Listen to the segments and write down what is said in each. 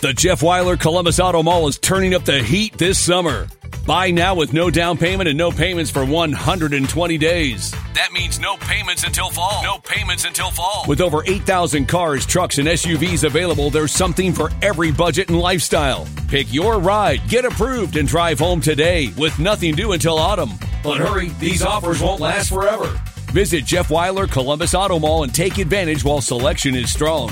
The Jeff Weiler Columbus Auto Mall is turning up the heat this summer. Buy now with no down payment and no payments for 120 days. That means no payments until fall. No payments until fall. With over 8,000 cars, trucks, and SUVs available, there's something for every budget and lifestyle. Pick your ride, get approved, and drive home today with nothing due until autumn. But hurry, these offers won't last forever. Visit Jeff Weiler Columbus Auto Mall and take advantage while selection is strong.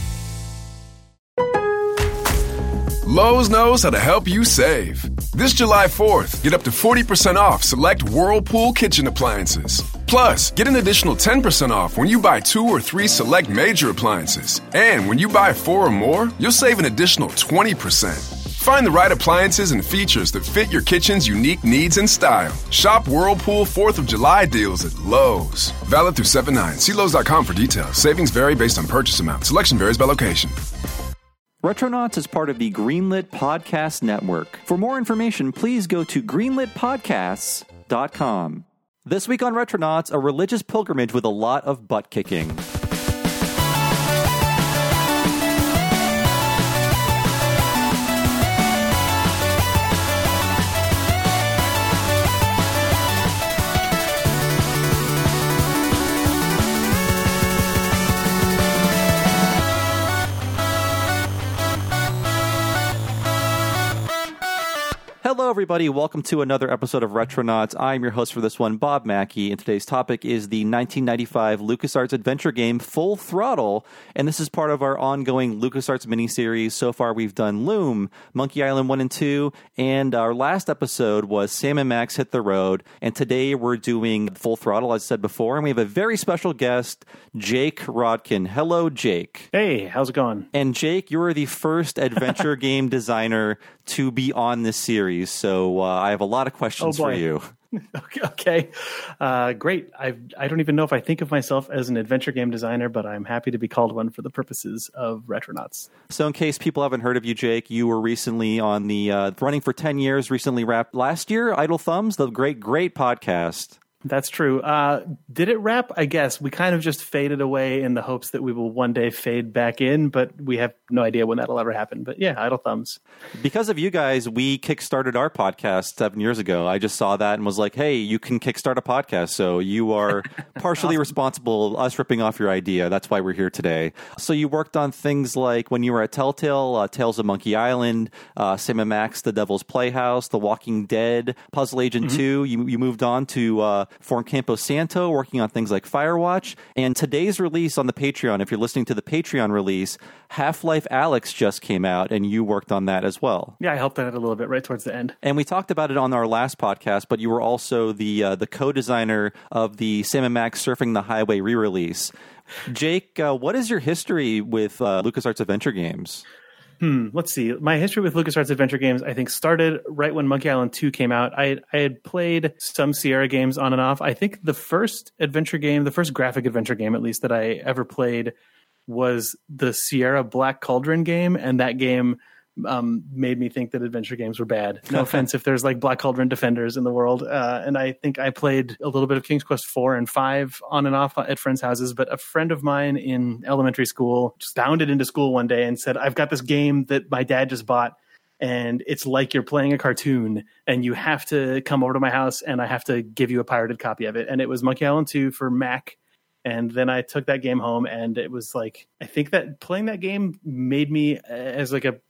Lowe's knows how to help you save. This July 4th, get up to 40% off select Whirlpool kitchen appliances. Plus, get an additional 10% off when you buy 2 or 3 select major appliances. And when you buy 4 or more, you'll save an additional 20%. Find the right appliances and features that fit your kitchen's unique needs and style. Shop Whirlpool 4th of July deals at Lowe's. Valid through 7/9. See Lowe's.com for details. Savings vary based on purchase amount. Selection varies by location. Retronauts is part of the Greenlit Podcast Network. For more information, please go to greenlitpodcasts.com. This week on Retronauts, a religious pilgrimage with a lot of butt kicking. Hello, everybody. Welcome to another episode of Retronauts. I'm your host for this one, Bob Mackey, and today's topic is the 1995 LucasArts adventure game Full Throttle, and this is part of our ongoing LucasArts miniseries. So far, we've done Loom, Monkey Island 1 and 2, and our last episode was Sam and Max Hit the Road, and today we're doing Full Throttle, as I said before, and we have a very special guest, Jake Rodkin. Hello, Jake. Hey, how's it going? And Jake, you are the first adventure game designer to be on this series. So I have a lot of questions for you. Okay. Great. I don't even know if I think of myself as an adventure game designer, but I'm happy to be called one for the purposes of Retronauts. So in case people haven't heard of you, Jake, you were recently on the running for 10 years, recently wrapped last year, Idle Thumbs, the great podcast. That's true. Did it wrap? I guess we kind of just faded away in the hopes that we will one day fade back in, but we have no idea when that'll ever happen. But yeah, Idle Thumbs. Because of you guys, we kickstarted our podcast 7 years ago. I just saw that and was like, hey, you can kickstart a podcast. So you are partially Awesome. Responsible, us ripping off your idea. That's why we're here today. So you worked on things like when you were at Telltale, Tales of Monkey Island, Sam and Max, The Devil's Playhouse, The Walking Dead, Puzzle Agent 2. You moved on to For Campo Santo, working on things like Firewatch. And today's release on the Patreon, if you're listening to the Patreon release, Half-Life Alyx just came out, and you worked on that as well. Yeah, I helped out a little bit right towards the end. And we talked about it on our last podcast, but you were also the co-designer of the Sam & Max Surfing the Highway re-release. Jake, what is your history with LucasArts Adventure Games? Let's see. My history with LucasArts Adventure Games, I think, started right when Monkey Island 2 came out. I had played some Sierra games on and off. I think the first adventure game, the first graphic adventure game, at least, that I ever played was the Sierra Black Cauldron game, and that game made me think that adventure games were bad. No offense if there's like Black Cauldron Defenders in the world. And I think I played a little bit of King's Quest 4 and 5 on and off at friends' houses. But a friend of mine in elementary school just bounded into school one day and said, I've got this game that my dad just bought, and it's like you're playing a cartoon, and you have to come over to my house and I have to give you a pirated copy of it. And it was Monkey Island 2 for Mac. And then I took that game home, and it was like, I think that playing that game made me, as like a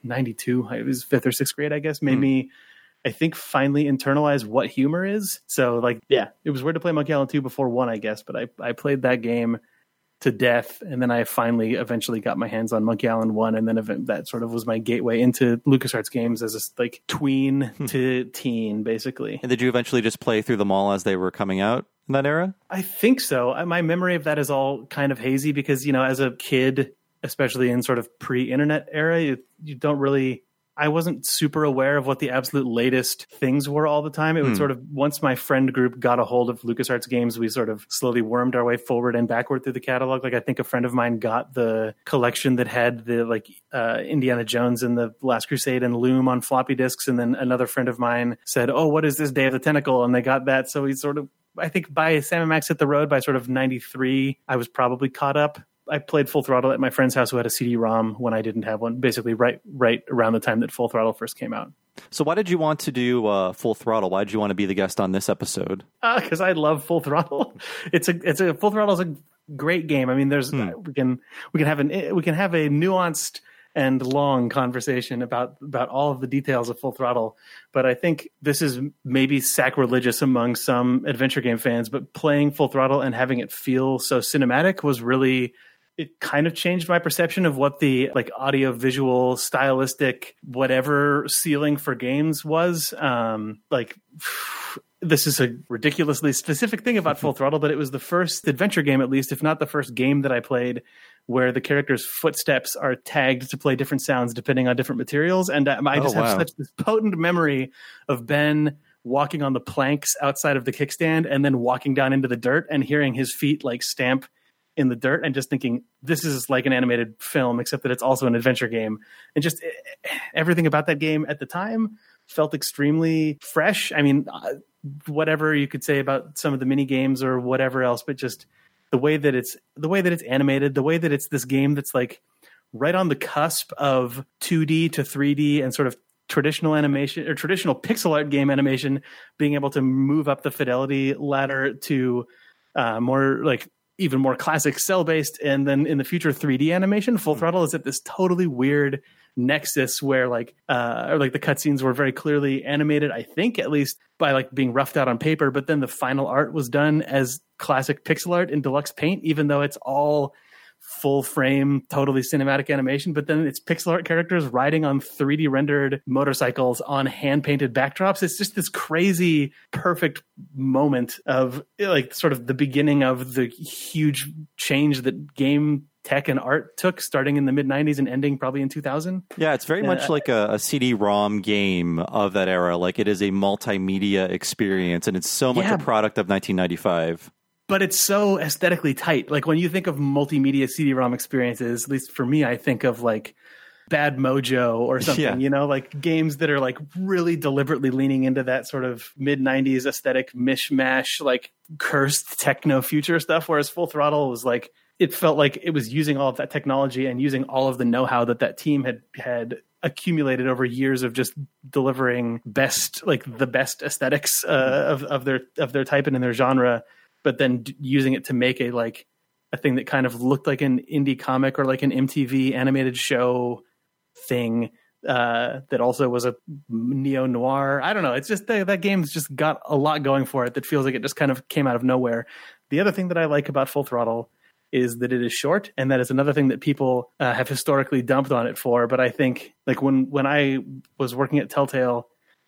92, it was 5th or 6th grade, I guess, made me, I think, finally internalize what humor is. So like, yeah, it was weird to play Monkey Island 2 before 1, I guess, but I played that game to death. And then I finally eventually got my hands on Monkey Island 1. And then that sort of was my gateway into LucasArts games as a like tween to teen, basically. And did you eventually just play through them all as they were coming out in that era? I think so. My memory of that is all kind of hazy because, you know, as a kid, especially in sort of pre-internet era, you don't really, I wasn't super aware of what the absolute latest things were all the time. It would sort of, once my friend group got a hold of LucasArts games, we sort of slowly wormed our way forward and backward through the catalog. Like I think a friend of mine got the collection that had the like Indiana Jones and the Last Crusade and Loom on floppy disks. And then another friend of mine said, oh, what is this Day of the Tentacle? And they got that. So we sort of, I think by Sam & Max Hit the Road by sort of 93, I was probably caught up. I played Full Throttle at my friend's house who had a CD-ROM when I didn't have one, basically right around the time that Full Throttle first came out. So why did you want to do Full Throttle? Why did you want to be the guest on this episode? Because I love Full Throttle. It's a Full Throttle is a great game. I mean, there's we can have a nuanced and long conversation about all of the details of Full Throttle, but I think this is maybe sacrilegious among some adventure game fans, but playing Full Throttle and having it feel so cinematic was really, it kind of changed my perception of what the like audio visual stylistic whatever ceiling for games was. This is a ridiculously specific thing about Full Throttle, but it was the first adventure game, at least, if not the first game that I played, where the character's footsteps are tagged to play different sounds depending on different materials. And I just have such this potent memory of Ben walking on the planks outside of the kickstand and then walking down into the dirt and hearing his feet like stamp in the dirt and just thinking, this is like an animated film, except that it's also an adventure game. And just everything about that game at the time felt extremely fresh. I mean, whatever you could say about some of the mini games or whatever else, but just the way that it's animated, the way that it's this game that's like right on the cusp of 2D to 3D and sort of traditional animation or traditional pixel art game animation, being able to move up the fidelity ladder to more like even more classic cell based, and then in the future 3D animation. Full Throttle is at this totally weird nexus where like the cutscenes were very clearly animated, I think, at least by like being roughed out on paper, but then the final art was done as classic pixel art in deluxe paint, even though it's all full frame, totally cinematic animation. But then it's pixel art characters riding on 3D rendered motorcycles on hand painted backdrops. It's just this crazy, perfect moment of like sort of the beginning of the huge change that game tech and art took, starting in the mid 90s and ending probably in 2000. Yeah, it's very much like a CD-ROM game of that era. Like it is a multimedia experience, and it's so much a product of 1995. But it's so aesthetically tight. Like when you think of multimedia CD-ROM experiences, at least for me, I think of like Bad Mojo or something, you know, like games that are like really deliberately leaning into that sort of mid 90s aesthetic mishmash, like cursed techno future stuff. Whereas Full Throttle was like, it felt like it was using all of that technology and using all of the know-how that team had accumulated over years of just delivering the best aesthetics of their type and in their genre, but then using it to make a thing that kind of looked like an indie comic or like an MTV animated show thing that also was a neo-noir. I don't know. It's just that game's just got a lot going for it that feels like it just kind of came out of nowhere. The other thing that I like about Full Throttle is that it is short, and that is another thing that people have historically dumped on it for. But I think like when I was working at Telltale,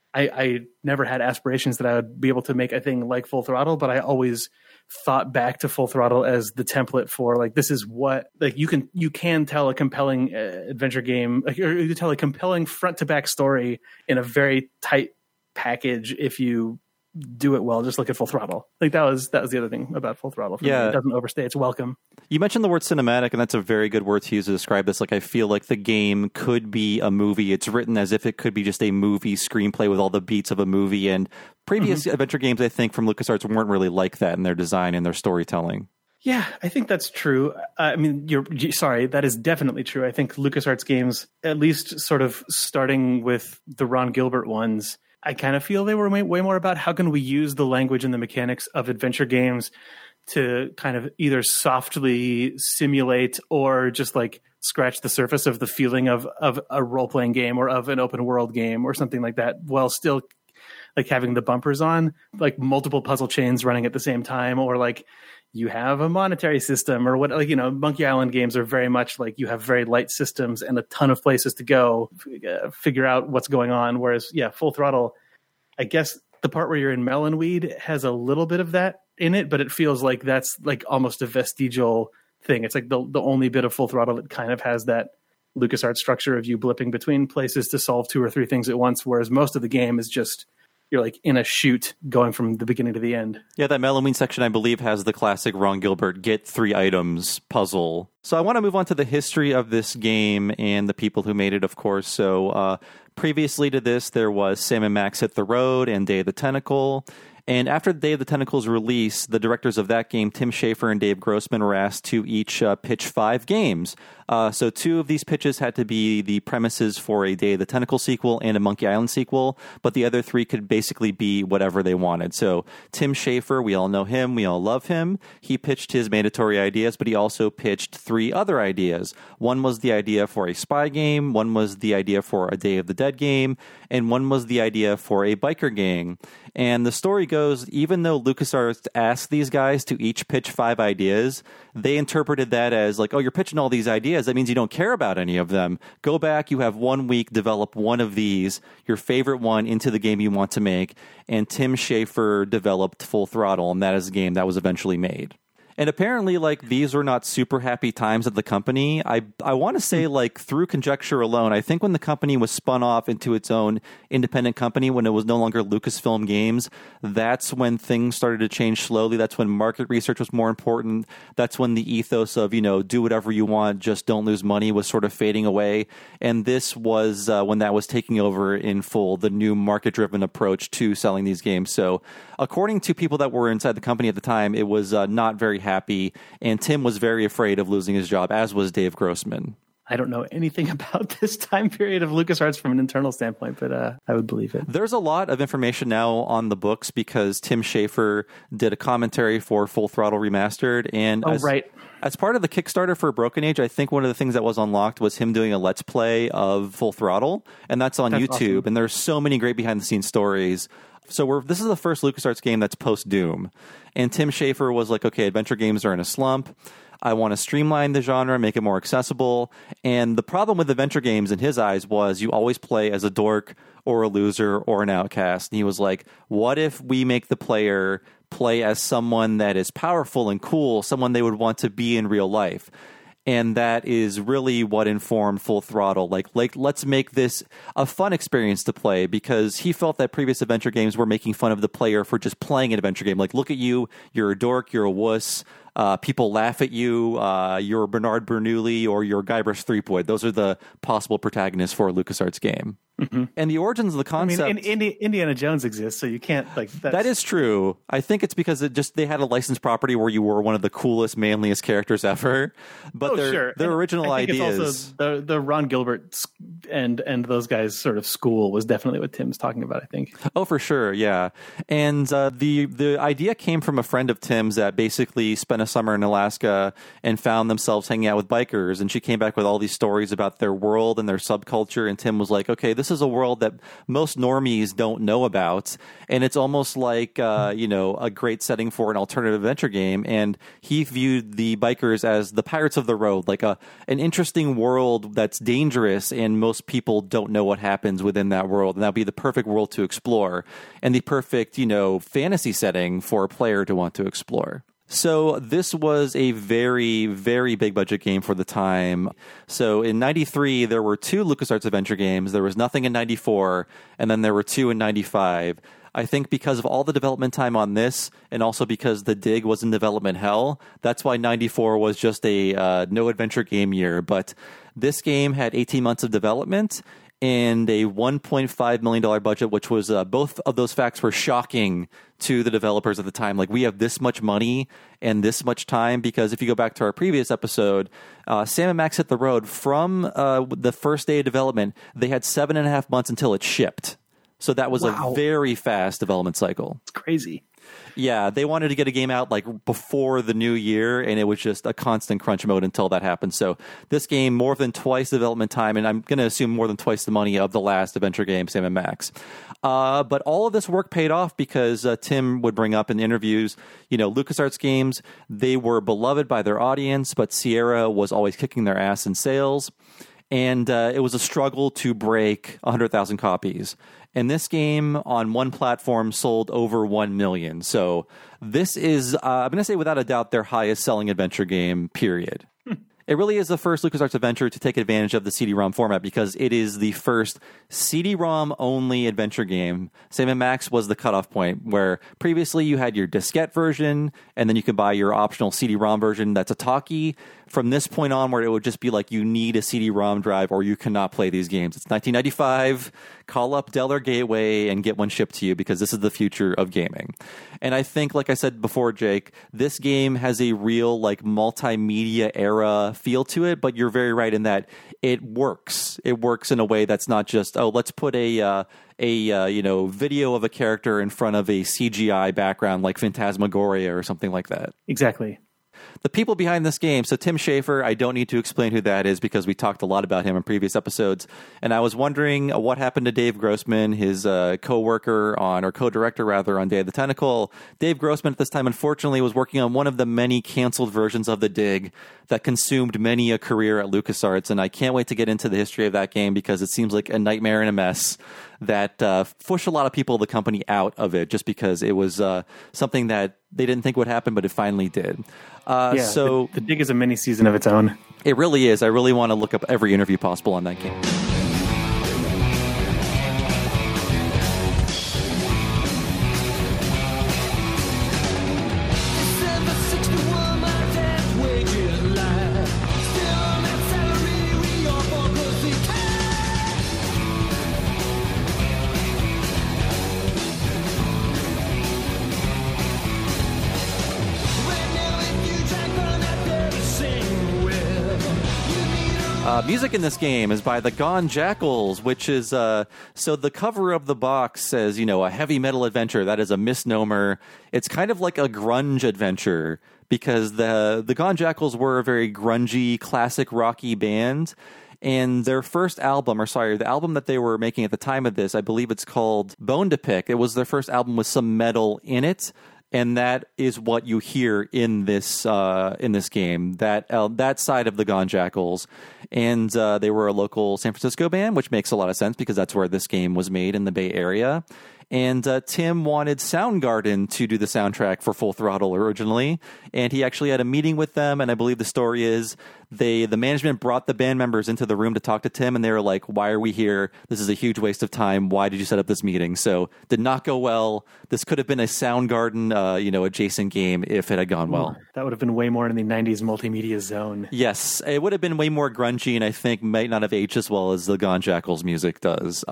I never had aspirations that I would be able to make a thing like Full Throttle, but I always thought back to Full Throttle as the template for like, this is what, like you can tell a compelling adventure game, or you can tell a compelling front to back story in a very tight package if you do it well. Just look at Full Throttle. Like that was the other thing about Full Throttle for me. It doesn't overstay its welcome. You mentioned the word cinematic, and that's a very good word to use to describe this. Like I feel like the game could be a movie. It's written as if it could be just a movie screenplay with all the beats of a movie, and previous adventure games, I think, from LucasArts weren't really like that in their design and their storytelling. Yeah, I think that's true. I mean, that is definitely true. I think LucasArts games, at least sort of starting with the Ron Gilbert ones, I kind of feel they were way more about how can we use the language and the mechanics of adventure games to kind of either softly simulate or just like scratch the surface of the feeling of a role-playing game or of an open world game or something like that, while still like having the bumpers on, like multiple puzzle chains running at the same time, or like you have a monetary system or what, like, you know, Monkey Island games are very much like you have very light systems and a ton of places to go figure out what's going on. Whereas, Full Throttle, I guess the part where you're in Melonweed has a little bit of that in it, but it feels like that's like almost a vestigial thing. It's like the only bit of Full Throttle that kind of has that LucasArts structure of you blipping between places to solve 2 or 3 things at once, whereas most of the game is just you're like in a chute going from the beginning to the end. Yeah, that Melonweed section, I believe, has the classic Ron Gilbert get 3 items puzzle. So I want to move on to the history of this game and the people who made it, of course. So previously to this, there was Sam & Max Hit the Road and Day of the Tentacle. And after the Day of the Tentacles release, the directors of that game, Tim Schafer and Dave Grossman, were asked to each pitch 5 games. So 2 of these pitches had to be the premises for a Day of the Tentacle sequel and a Monkey Island sequel, but the other 3 could basically be whatever they wanted. So Tim Schafer, we all know him, we all love him. He pitched his mandatory ideas, but he also pitched 3 other ideas. One was the idea for a spy game, one was the idea for a Day of the Dead game, and one was the idea for a biker gang. And the story goes, even though LucasArts asked these guys to each pitch 5 ideas, they interpreted that as like, oh, you're pitching all these ideas. That means you don't care about any of them. Go back. You have 1 week, develop one of these, your favorite one, into the game you want to make. And Tim Schafer developed Full Throttle, and that is a game that was eventually made. And apparently, like, these are not super happy times at the company. I want to say, like, through conjecture alone, I think when the company was spun off into its own independent company, when it was no longer Lucasfilm Games, that's when things started to change slowly. That's when market research was more important. That's when the ethos of, do whatever you want, just don't lose money was sort of fading away. And this was when that was taking over in full, the new market-driven approach to selling these games. So according to people that were inside the company at the time, it was not very happy, and Tim was very afraid of losing his job, as was Dave Grossman. I don't know anything about this time period of LucasArts from an internal standpoint, but I would believe it. There's a lot of information now on the books because Tim Schafer did a commentary for Full Throttle Remastered, and as part of the Kickstarter for Broken Age, I think one of the things that was unlocked was him doing a Let's Play of Full Throttle, and that's on YouTube, awesome. And there's so many great behind-the-scenes stories. So this is the first LucasArts game that's post-Doom. And Tim Schafer was like, okay, adventure games are in a slump. I want to streamline the genre, make it more accessible. And the problem with adventure games in his eyes was you always play as a dork or a loser or an outcast. And he was like, what if we make the player play as someone that is powerful and cool, someone they would want to be in real life? And that is really what informed Full Throttle. Like, let's make this a fun experience to play, because he felt that previous adventure games were making fun of the player for just playing an adventure game. Like, look at you, you're a dork, you're a wuss. People laugh at you. You're Bernard Bernoulli or you're Guybrush Threepwood. Those are the possible protagonists for a LucasArts game. Mm-hmm. And the origins of the concept... I mean, Indiana Jones exists, so you can't... That is true. I think it's because they had a licensed property where you were one of the coolest, manliest characters ever. But their original ideas... It's also the Ron Gilbert and those guys' sort of school was definitely what Tim's talking about, I think. Oh, for sure, yeah. And the idea came from a friend of Tim's that basically spent a summer in Alaska and found themselves hanging out with bikers. And she came back with all these stories about their world and their subculture. And Tim was like, okay, this is a world that most normies don't know about, and it's almost like a great setting for an alternative adventure game. And he viewed the bikers as the pirates of the road, like an interesting world that's dangerous, and most people don't know what happens within that world, and that'd be the perfect world to explore and the perfect fantasy setting for a player to want to explore. So this was a very, very big budget game for the time. So in 93, there were 2 LucasArts adventure games. There was nothing in 94, and then there were 2 in 95. I think because of all the development time on this, and also because The Dig was in development hell, that's why 94 was just a no adventure game year. But this game had 18 months of development and a $1.5 million budget, which was both of those facts were shocking to the developers at the time. Like, we have this much money and this much time, because if you go back to our previous episode, Sam & Max Hit the Road, from the first day of development, they had 7.5 months until it shipped. So that was a very fast development cycle. It's crazy. Yeah, they wanted to get a game out like before the new year, and it was just a constant crunch mode until that happened. So this game, more than twice the development time, and I'm going to assume more than twice the money of the last adventure game, Sam & Max. But all of this work paid off because Tim would bring up in interviews, LucasArts games, they were beloved by their audience, but Sierra was always kicking their ass in sales. And it was a struggle to break 100,000 copies. And this game on one platform sold over 1 million. So this is, I'm going to say without a doubt, their highest selling adventure game, period. It really is the first LucasArts adventure to take advantage of the CD-ROM format because it is the first CD-ROM only adventure game. Sam & Max was the cutoff point where previously you had your diskette version and then you could buy your optional CD-ROM version that's a talkie. From this point onward, it would just be like you need a CD-ROM drive or you cannot play these games. It's 1995. Call up Dell or Gateway and get one shipped to you because this is the future of gaming. And I think, like I said before, Jake, this game has a real like multimedia era feel to it, but you're very right in that it works. It works in a way that's not just, oh, let's put a video of a character in front of a CGI background like Phantasmagoria or something like that. Exactly. The people behind this game, so Tim Schafer, I don't need to explain who that is because we talked a lot about him in previous episodes. And I was wondering what happened to Dave Grossman, his co-director on Day of the Tentacle. Dave Grossman at this time, unfortunately, was working on one of the many canceled versions of The Dig that consumed many a career at LucasArts. And I can't wait to get into the history of that game because it seems like a nightmare and a mess that pushed a lot of people, the company, out of it just because it was something that they didn't think would happen, but it finally did. So the Dig is a mini season of its own. It really is. I really want to look up every interview possible on that game. Music in this game is by the Gone Jackals, which is, so the cover of the box says, a heavy metal adventure. That is a misnomer. It's kind of like a grunge adventure because the Gone Jackals were a very grungy, classic rocky band. And their first album, the album that they were making at the time of this, I believe it's called Bone to Pick. It was their first album with some metal in it. And that is what you hear in this game, that side of the Gone Jackals. And they were a local San Francisco band, which makes a lot of sense because that's where this game was made in the Bay Area. And Tim wanted Soundgarden to do the soundtrack for Full Throttle originally. And he actually had a meeting with them. And I believe the story is the management brought the band members into the room to talk to Tim. And they were like, why are we here? This is a huge waste of time. Why did you set up this meeting? So did not go well. This could have been a Soundgarden, adjacent game if it had gone well. That would have been way more in the 90s multimedia zone. Yes, it would have been way more grungy and I think might not have aged as well as the Gone Jackals music does.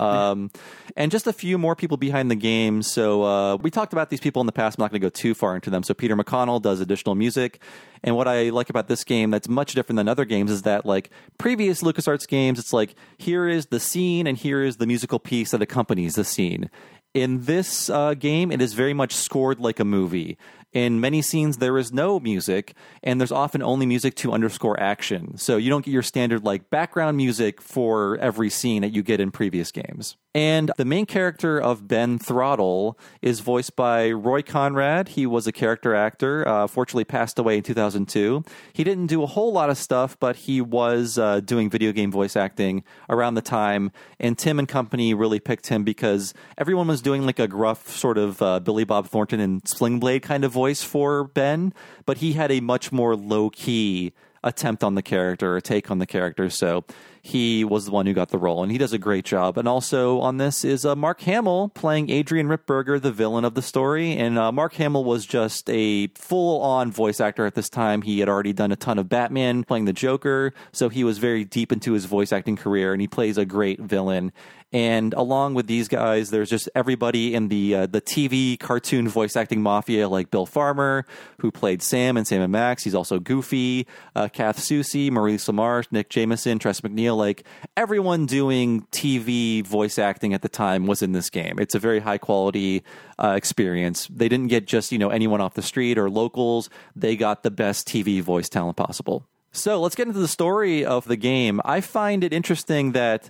And just a few more people behind the game. So we talked about these people in the past. I'm not going to go too far into them. So Peter McConnell does additional music. And what I like about this game that's much different than other games is that, like previous LucasArts games, it's like, here is the scene and here is the musical piece that accompanies the scene. In this game, it is very much scored like a movie. In many scenes, there is no music, and there's often only music to underscore action. So you don't get your standard like background music for every scene that you get in previous games. And the main character of Ben Throttle is voiced by Roy Conrad. He was a character actor, fortunately passed away in 2002. He didn't do a whole lot of stuff, but he was doing video game voice acting around the time. And Tim and company really picked him because everyone was doing like a gruff sort of Billy Bob Thornton and Sling Blade kind of voice for Ben, but he had a much more low-key attempt on the character, a take on the character, so he was the one who got the role, and he does a great job. And also on this is Mark Hamill playing Adrian Ripburger, the villain of the story, and Mark Hamill was just a full-on voice actor at this time. He had already done a ton of Batman, playing the Joker, so he was very deep into his voice acting career, and he plays a great villain. And along with these guys, there's just everybody in the TV cartoon voice acting mafia, like Bill Farmer, who played Sam in Sam & Max. He's also Goofy, Kath Soucie, Maurice LaMarche, Nick Jameson, Tress MacNeille. Like, everyone doing TV voice acting at the time was in this game. It's a very high-quality experience. They didn't get just, anyone off the street or locals. They got the best TV voice talent possible. So let's get into the story of the game. I find it interesting that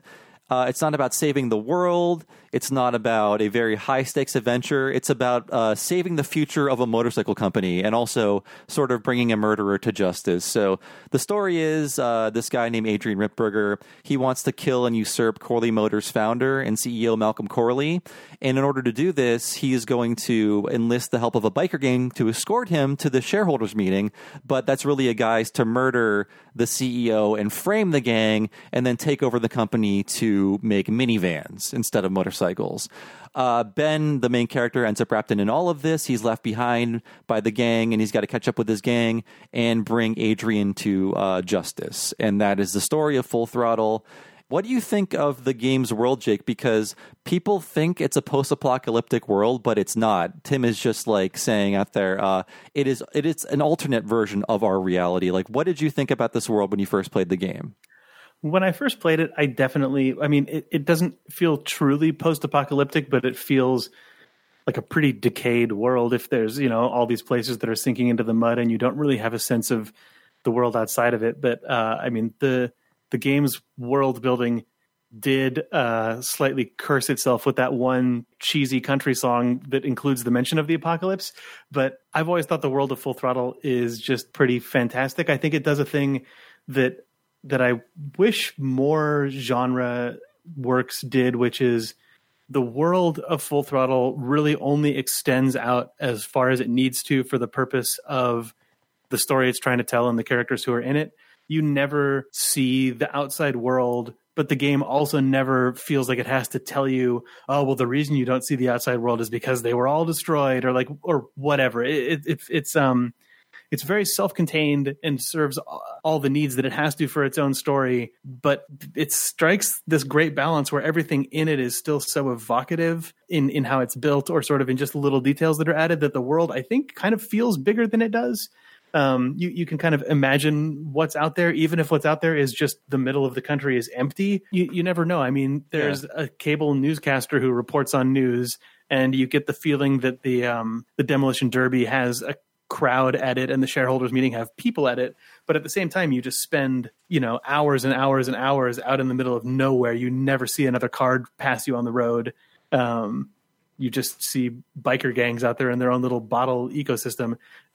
It's not about saving the world. It's not about a very high-stakes adventure. It's about saving the future of a motorcycle company and also sort of bringing a murderer to justice. So the story is this guy named Adrian Ripburger, he wants to kill and usurp Corley Motors founder and CEO Malcolm Corley. And in order to do this, he is going to enlist the help of a biker gang to escort him to the shareholders meeting. But that's really a guise to murder the CEO and frame the gang and then take over the company to make minivans instead of motorcycles. Ben, the main character, ends up wrapped in all of this. He's left behind by the gang, and he's got to catch up with his gang and bring Adrian to justice. And that is the story of Full Throttle. What do you think of the game's world, Jake? Because people think it's a post-apocalyptic world, but it's not. Tim is just like saying out there, it is an alternate version of our reality. Like, what did you think about this world when you first played the game? When I first played it, it doesn't feel truly post-apocalyptic, but it feels like a pretty decayed world if there's, all these places that are sinking into the mud and you don't really have a sense of the world outside of it. But, the game's world building did slightly curse itself with that one cheesy country song that includes the mention of the apocalypse. But I've always thought the world of Full Throttle is just pretty fantastic. I think it does a thing that I wish more genre works did, which is the world of Full Throttle really only extends out as far as it needs to for the purpose of the story it's trying to tell and the characters who are in it. You never see the outside world, but the game also never feels like it has to tell you, oh, well, the reason you don't see the outside world is because they were all destroyed or whatever. It's very self-contained and serves all the needs that it has to for its own story, but it strikes this great balance where everything in it is still so evocative in how it's built or sort of in just little details that are added that the world, I think, kind of feels bigger than it does. You can kind of imagine what's out there, even if what's out there is just the middle of the country is empty. You never know. I mean, there's a cable newscaster who reports on news, and you get the feeling that the Demolition Derby has a crowd at it and the shareholders meeting have people at it. But at the same time, you just spend, hours and hours and hours out in the middle of nowhere. You never see another car pass you on the road. You just see biker gangs out there in their own little bottle ecosystem.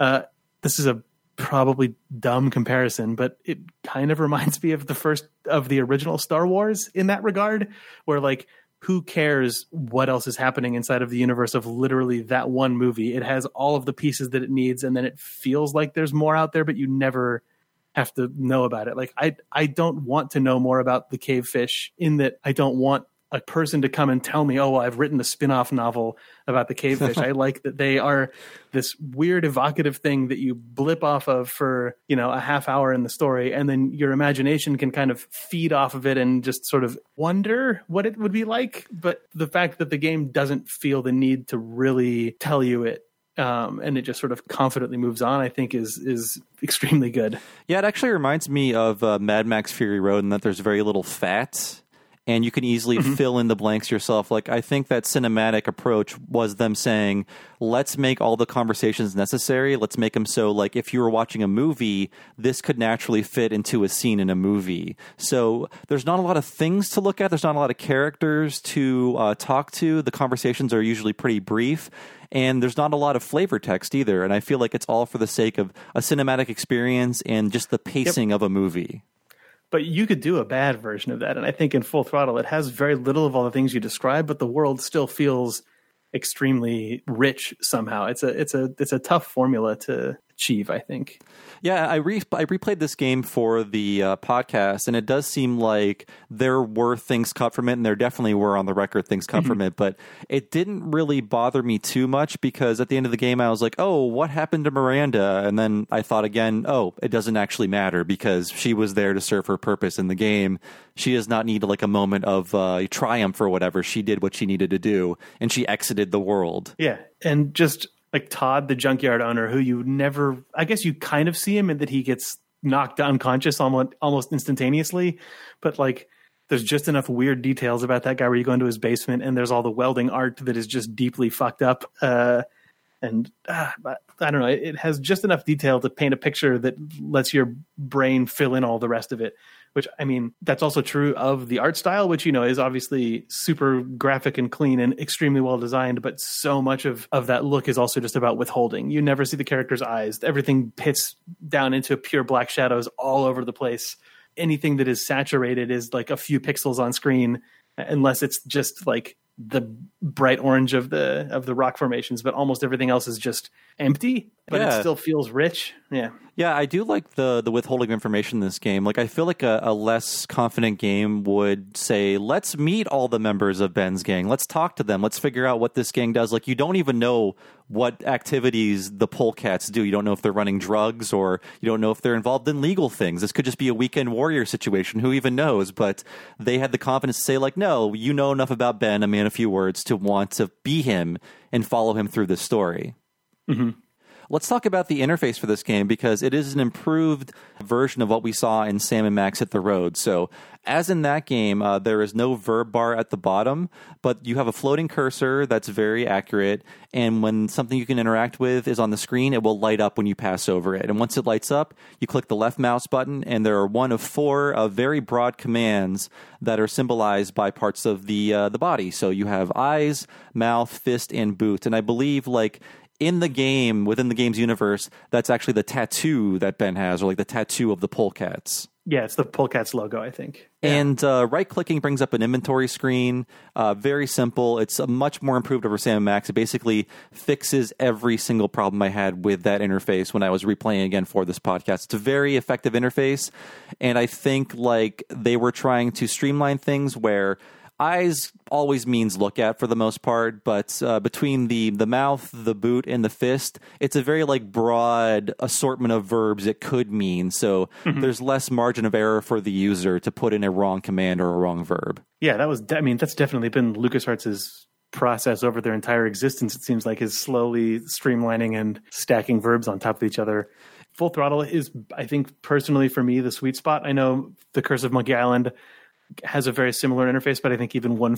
This is a probably dumb comparison, but it kind of reminds me of the original Star Wars in that regard, where who cares what else is happening inside of the universe of literally that one movie? It has all of the pieces that it needs, and then it feels like there's more out there, but you never have to know about it. I don't want to know more about the cave fish, in that I don't want a person to come and tell me, oh, well, I've written a spin-off novel about the cavefish. I like that they are this weird evocative thing that you blip off of for, a half hour in the story. And then your imagination can kind of feed off of it and just sort of wonder what it would be like. But the fact that the game doesn't feel the need to really tell you it, and it just sort of confidently moves on, I think is extremely good. Yeah, it actually reminds me of Mad Max Fury Road in that there's very little fat. And you can easily fill in the blanks yourself. I think that cinematic approach was them saying, let's make all the conversations necessary. Let's make them so, if you were watching a movie, this could naturally fit into a scene in a movie. So there's not a lot of things to look at. There's not a lot of characters to talk to. The conversations are usually pretty brief. And there's not a lot of flavor text either. And I feel like it's all for the sake of a cinematic experience and just the pacing of a movie. But you could do a bad version of that. And I think in Full Throttle, it has very little of all the things you described, but the world still feels extremely rich somehow. It's a tough formula to achieve, I think. Yeah, I replayed this game for the podcast, and it does seem like there were things cut from it, and there definitely were on the record things cut from it, but it didn't really bother me too much because at the end of the game, I was like, oh, what happened to Miranda? And then I thought again, oh, it doesn't actually matter because she was there to serve her purpose in the game. She does not need a moment of triumph or whatever. She did what she needed to do, and she exited the world. Yeah, and just Todd, the junkyard owner, who you never, I guess you kind of see him in that he gets knocked unconscious almost instantaneously. But there's just enough weird details about that guy where you go into his basement and there's all the welding art that is just deeply fucked up. But I don't know. It has just enough detail to paint a picture that lets your brain fill in all the rest of it. which, I mean, that's also true of the art style, which, you know, is obviously super graphic and clean and extremely well designed. But so much of that look is also just about withholding. You never see the character's eyes. Everything pits down into pure black shadows all over the place. Anything that is saturated is like a few pixels on screen, unless it's just like the bright orange of the rock formations, but almost everything else is just empty, but it still feels rich. Yeah, I do like the withholding of information in this game. Like, I feel like a less confident game would say, let's meet all the members of Ben's gang, let's talk to them, let's figure out what this gang does. Like, you don't even know what activities the Polecats do. You don't know if they're running drugs, or you don't know if they're involved in legal things. This could just be a weekend warrior situation. Who even knows? But they had the confidence to say, like, no, you know enough about Ben, a man of few words, to want to be him and follow him through this story. Mm-hmm. Let's talk about the interface for this game, because it is an improved version of what we saw in Sam and Max Hit the Road. So, as in that game, there is no verb bar at the bottom, but you have a floating cursor that's very accurate, and when something you can interact with is on the screen, it will light up when you pass over it. And once it lights up, you click the left mouse button, and there are one of four very broad commands that are symbolized by parts of the body. So you have eyes, mouth, fist, and boot. And I believe, like, in the game, within the game's universe, that's actually the tattoo that Ben has, or like the tattoo of the Polecats. Yeah, it's the Polecats logo, I think. And right-clicking brings up an inventory screen. Very simple. It's much more improved over Sam & Max. It basically fixes every single problem I had with that interface when I was replaying again for this podcast. It's a very effective interface, and I think like they were trying to streamline things where eyes always means look at for the most part, but between the mouth, the boot, and the fist, it's a very like broad assortment of verbs it could mean. So there's less margin of error for the user to put in a wrong command or a wrong verb. Yeah, that's definitely been LucasArts' process over their entire existence. It seems like, is slowly streamlining and stacking verbs on top of each other. Full Throttle is, I think, personally for me, the sweet spot. I know The Curse of Monkey Island has a very similar interface, but I think even one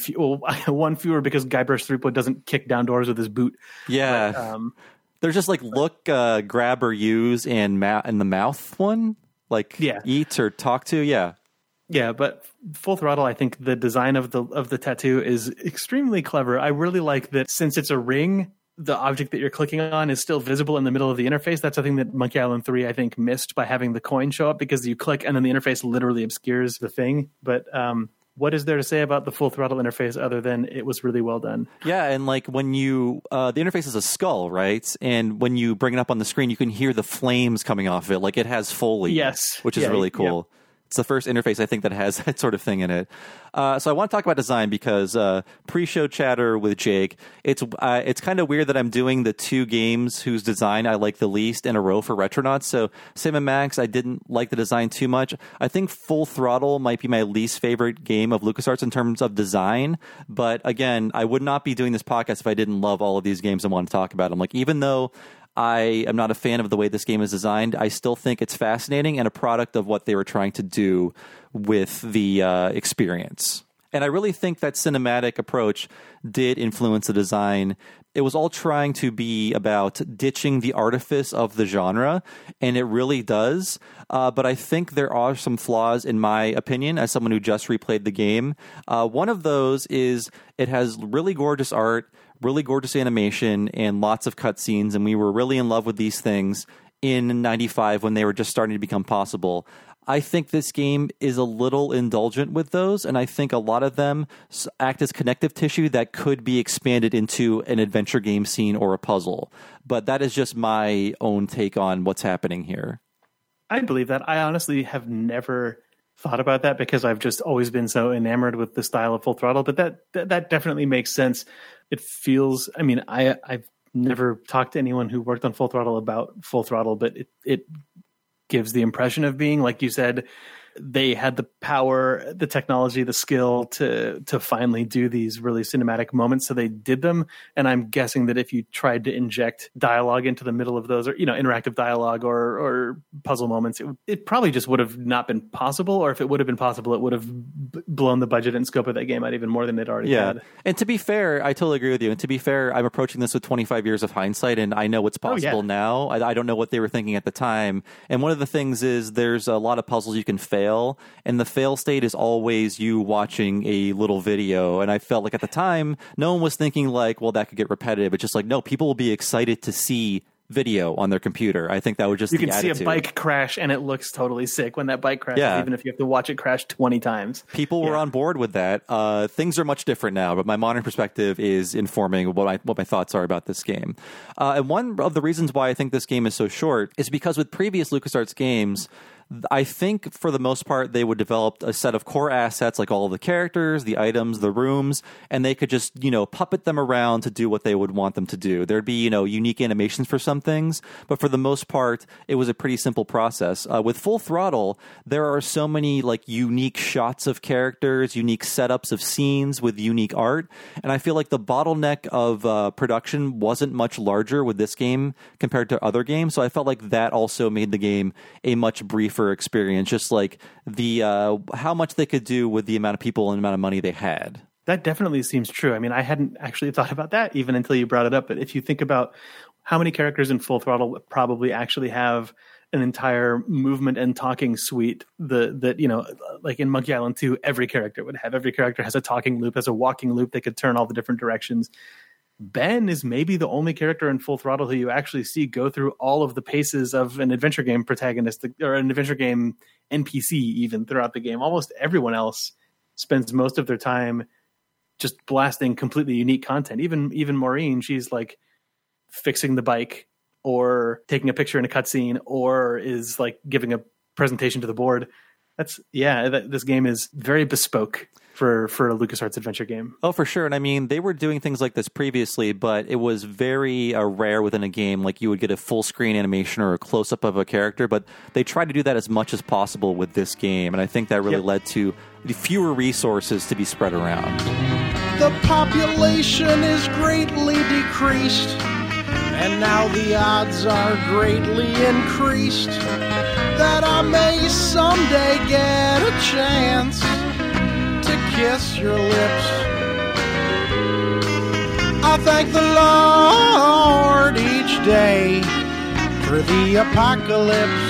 fewer because Guybrush Threepwood doesn't kick down doors with his boot. Yeah, but, there's just like look, grab, or use, and the mouth one, like eat or talk to. Yeah, but Full Throttle, I think the design of the tattoo is extremely clever. I really like that since it's a ring, the object that you're clicking on is still visible in the middle of the interface. That's something that Monkey Island 3, I think, missed by having the coin show up, because you click and then the interface literally obscures the thing. But what is there to say about the Full Throttle interface other than it was really well done? Yeah, and like when you, the interface is a skull, right? And when you bring it up on the screen, you can hear the flames coming off of it. Like it has Foley, yes, which is really cool. Yep. It's the first interface, I think, that has that sort of thing in it. So I want to talk about design because pre-show chatter with Jake, it's kind of weird that I'm doing the two games whose design I like the least in a row for Retronauts. So Sam & Max, I didn't like the design too much. I think Full Throttle might be my least favorite game of LucasArts in terms of design. But again, I would not be doing this podcast if I didn't love all of these games and want to talk about them. Like, even though I am not a fan of the way this game is designed, I still think it's fascinating and a product of what they were trying to do with the experience. And I really think that cinematic approach did influence the design. It was all trying to be about ditching the artifice of the genre, and it really does. But I think there are some flaws, in my opinion, as someone who just replayed the game. One of those is it has really gorgeous art, really gorgeous animation, and lots of cutscenes, and we were really in love with these things in 95 when they were just starting to become possible. I think this game is a little indulgent with those, and I think a lot of them act as connective tissue that could be expanded into an adventure game scene or a puzzle. But that is just my own take on what's happening here. I believe that. I honestly have never thought about that because I've just always been so enamored with the style of Full Throttle, but that definitely makes sense. It feels, I mean, I've never talked to anyone who worked on Full Throttle about Full Throttle, but it gives the impression of being, like you said, they had the power, the technology, the skill to finally do these really cinematic moments. So they did them. And I'm guessing that if you tried to inject dialogue into the middle of those, or, interactive dialogue or puzzle moments, it probably just would have not been possible. Or if it would have been possible, it would have blown the budget and scope of that game out even more than it already had. And to be fair, I totally agree with you. And to be fair, I'm approaching this with 25 years of hindsight, and I know what's possible now. I don't know what they were thinking at the time. And one of the things is there's a lot of puzzles you can fail fail, and the fail state is always you watching a little video. And I felt like at the time, no one was thinking like, well, that could get repetitive. It's just like, no, people will be excited to see video on their computer. I think that would just you can see a bike crash and it looks totally sick when that bike crashes, even if you have to watch it crash 20 times. People were on board with that. Things are much different now, but my modern perspective is informing what my thoughts are about this game. And one of the reasons why I think this game is so short is because with previous LucasArts games, I think for the most part, they would develop a set of core assets like all of the characters, the items, the rooms, and they could just, puppet them around to do what they would want them to do. There'd be, unique animations for some things, but for the most part, it was a pretty simple process. With Full Throttle, there are so many like unique shots of characters, unique setups of scenes with unique art, and I feel like the bottleneck of production wasn't much larger with this game compared to other games, so I felt like that also made the game a much briefer experience, just like the how much they could do with the amount of people and the amount of money they had. That definitely seems true. I mean, I hadn't actually thought about that even until you brought it up. But if you think about how many characters in Full Throttle probably actually have an entire movement and talking suite, like in Monkey Island 2, every character has a talking loop, has a walking loop. They could turn all the different directions. Ben is maybe the only character in Full Throttle who you actually see go through all of the paces of an adventure game protagonist or an adventure game NPC even throughout the game. Almost everyone else spends most of their time just blasting completely unique content. Even Maureen, she's like fixing the bike or taking a picture in a cutscene or is like giving a presentation to the board. This game is very bespoke for a LucasArts adventure game. Oh, for sure. And I mean, they were doing things like this previously, but it was very rare within a game. Like you would get a full screen animation or a close up of a character, but they tried to do that as much as possible with this game. And I think that really led to fewer resources to be spread around. The population is greatly decreased, and now the odds are greatly increased that I may someday get a chance to kiss your lips. I thank the Lord each day for the apocalypse.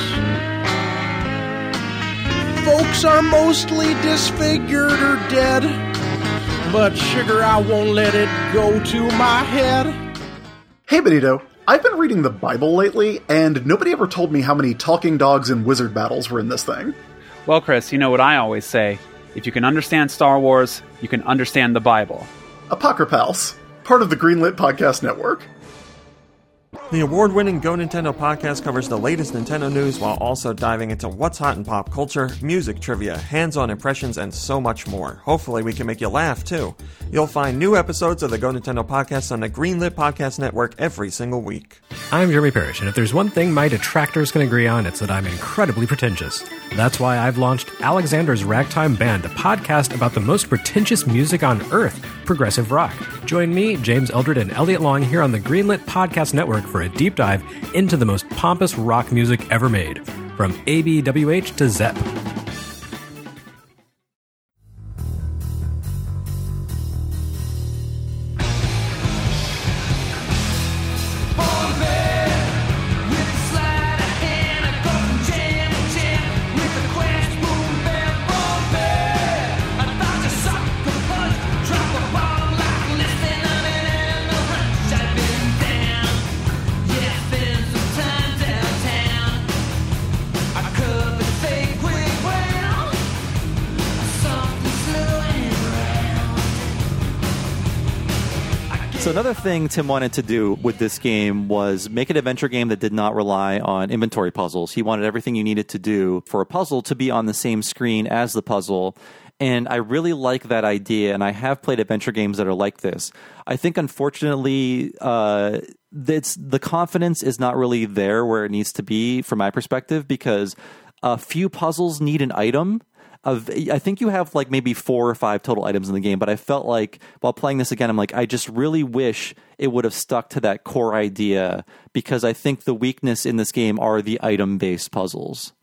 Folks are mostly disfigured or dead, but sugar, I won't let it go to my head. Hey, Benito. I've been reading the Bible lately, and nobody ever told me how many talking dogs and wizard battles were in this thing. Well, Chris, you know what I always say. If you can understand Star Wars, you can understand the Bible. Apocrypals, part of the Greenlit Podcast Network. The award-winning Go Nintendo podcast covers the latest Nintendo news while also diving into what's hot in pop culture, music trivia, hands-on impressions, and so much more. Hopefully we can make you laugh, too. You'll find new episodes of the Go Nintendo podcast on the Greenlit Podcast Network every single week. I'm Jeremy Parrish, and if there's one thing my detractors can agree on, it's that I'm incredibly pretentious. That's why I've launched Alexander's Ragtime Band, a podcast about the most pretentious music on Earth, progressive rock. Join me, James Eldred, and Elliot Long here on the Greenlit Podcast Network for a deep dive into the most pompous rock music ever made, from ABWH to Zepp. So another thing Tim wanted to do with this game was make an adventure game that did not rely on inventory puzzles. He wanted everything you needed to do for a puzzle to be on the same screen as the puzzle. And I really like that idea, and I have played adventure games that are like this. I think, unfortunately, the confidence is not really there where it needs to be, from my perspective, because a few puzzles need an item. I think you have like maybe 4 or 5 total items in the game, but I felt like while playing this again, I'm like, I just really wish it would have stuck to that core idea, because I think the weakness in this game are the item-based puzzles.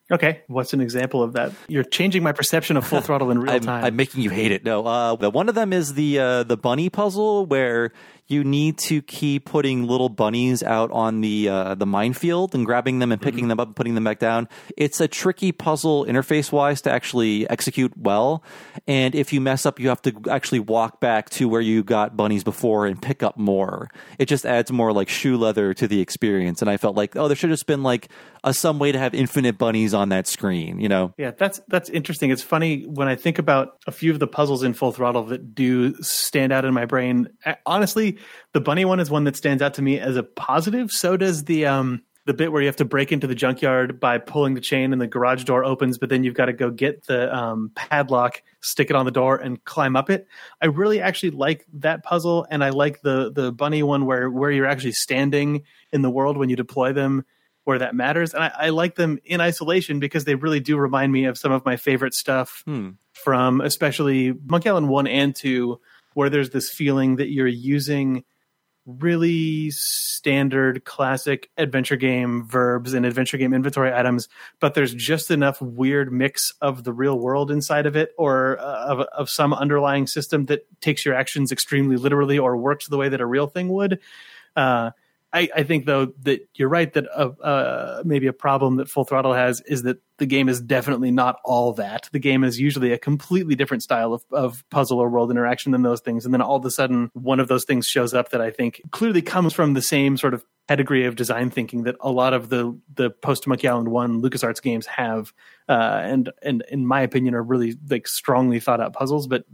Okay, what's an example of that? You're changing my perception of Full Throttle in real time. I'm making you hate it. No, one of them is the bunny puzzle where you need to keep putting little bunnies out on the minefield and grabbing them and picking them up and putting them back down. It's a tricky puzzle interface-wise to actually execute well. And if you mess up, you have to actually walk back to where you got bunnies before and pick up more. It just adds more like shoe leather to the experience. And I felt like, there should have just been like some way to have infinite bunnies on that screen, you know? Yeah, that's interesting. It's funny when I think about a few of the puzzles in Full Throttle that do stand out in my brain. Honestly, the bunny one is one that stands out to me as a positive. So does the bit where you have to break into the junkyard by pulling the chain and the garage door opens, but then you've got to go get the padlock, stick it on the door, and climb up it. I really actually like that puzzle, and I like the bunny one where you're actually standing in the world when you deploy them, where that matters. And I like them in isolation because they really do remind me of some of my favorite stuff from especially Monkey Island 1 and 2, where there's this feeling that you're using really standard classic adventure game verbs and adventure game inventory items, but there's just enough weird mix of the real world inside of it, or of some underlying system that takes your actions extremely literally or works the way that a real thing would. I think, though, that you're right that maybe a problem that Full Throttle has is that the game is definitely not all that. The game is usually a completely different style of puzzle or world interaction than those things. And then all of a sudden, one of those things shows up that I think clearly comes from the same sort of pedigree of design thinking that a lot of the post Monkey Island 1 LucasArts games have, and in my opinion are really like strongly thought out puzzles. But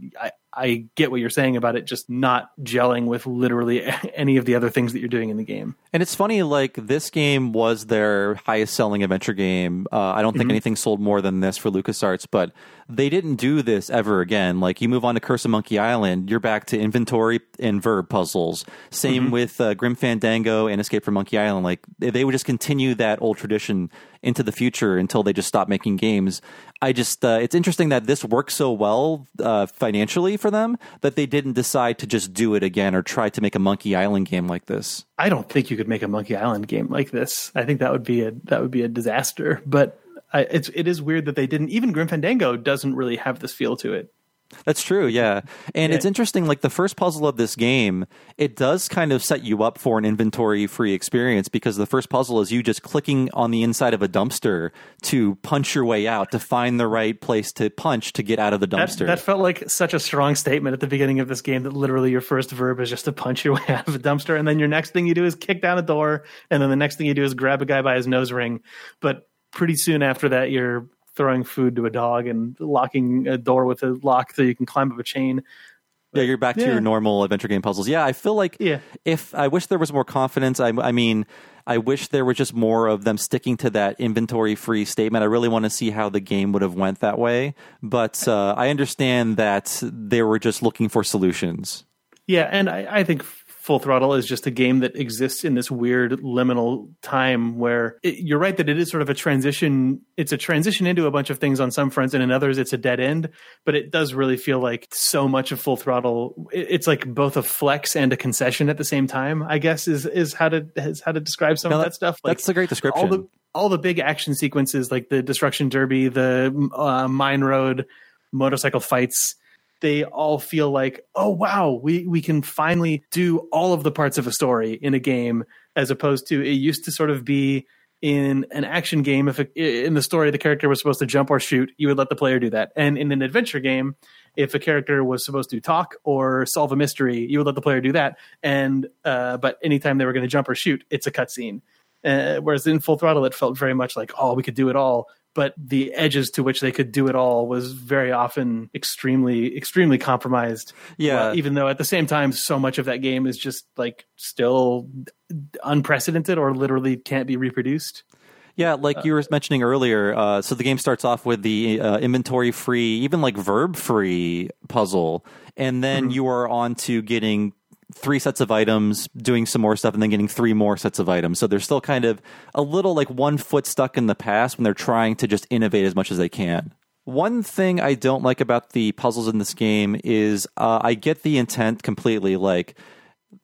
I get what you're saying about it just not gelling with literally any of the other things that you're doing in the game. And it's funny, like this game was their highest selling adventure game. I don't think anything sold more than this for LucasArts, but they didn't do this ever again. Like you move on to Curse of Monkey Island, you're back to inventory and verb puzzles. Same with Grim Fandango and Escape from Monkey Island. Like they would just continue that old tradition into the future until they just stop making games. It's interesting that this works so well financially for them that they didn't decide to just do it again or try to make a Monkey Island game like this. I don't think you could make a Monkey Island game like this. I think that would be a disaster. But it is weird that they didn't. Even Grim Fandango doesn't really have this feel to it. That's true, yeah. And it's interesting, like the first puzzle of this game, it does kind of set you up for an inventory-free experience because the first puzzle is you just clicking on the inside of a dumpster to punch your way out, to find the right place to punch to get out of the dumpster. That felt like such a strong statement at the beginning of this game that literally your first verb is just to punch your way out of a dumpster, and then your next thing you do is kick down a door, and then the next thing you do is grab a guy by his nose ring. But pretty soon after that, you're throwing food to a dog and locking a door with a lock so you can climb up a chain. Yeah, you're back to your normal adventure game puzzles. Yeah, I feel like if I wish there was more confidence. I mean, I wish there was just more of them sticking to that inventory-free statement. I really want to see how the game would have went that way. But I understand that they were just looking for solutions. Yeah, and I think Full Throttle is just a game that exists in this weird liminal time where you're right that it is sort of a transition. It's a transition into a bunch of things on some fronts, and in others it's a dead end. But it does really feel like so much of Full Throttle, it's like both a flex and a concession at the same time, I guess is how to describe some of that stuff. Like, that's a great description. All the big action sequences, like the Destruction Derby, the Mine Road, motorcycle fights, they all feel like, oh, wow, we can finally do all of the parts of a story in a game, as opposed to it used to sort of be in an action game. If in the story the character was supposed to jump or shoot, you would let the player do that. And in an adventure game, if a character was supposed to talk or solve a mystery, you would let the player do that. And but anytime they were going to jump or shoot, it's a cutscene. Whereas in Full Throttle, it felt very much like, oh, we could do it all. But the edges to which they could do it all was very often extremely, extremely compromised. Yeah. Well, even though at the same time, so much of that game is just like still unprecedented or literally can't be reproduced. Yeah, like you were mentioning earlier, so the game starts off with the inventory-free, even like verb-free puzzle, and then you are on to getting 3 sets of items, doing some more stuff, and then getting 3 more sets of items. So they're still kind of a little like 1 foot stuck in the past when they're trying to just innovate as much as they can. One thing I don't like about the puzzles in this game is I get the intent completely. Like,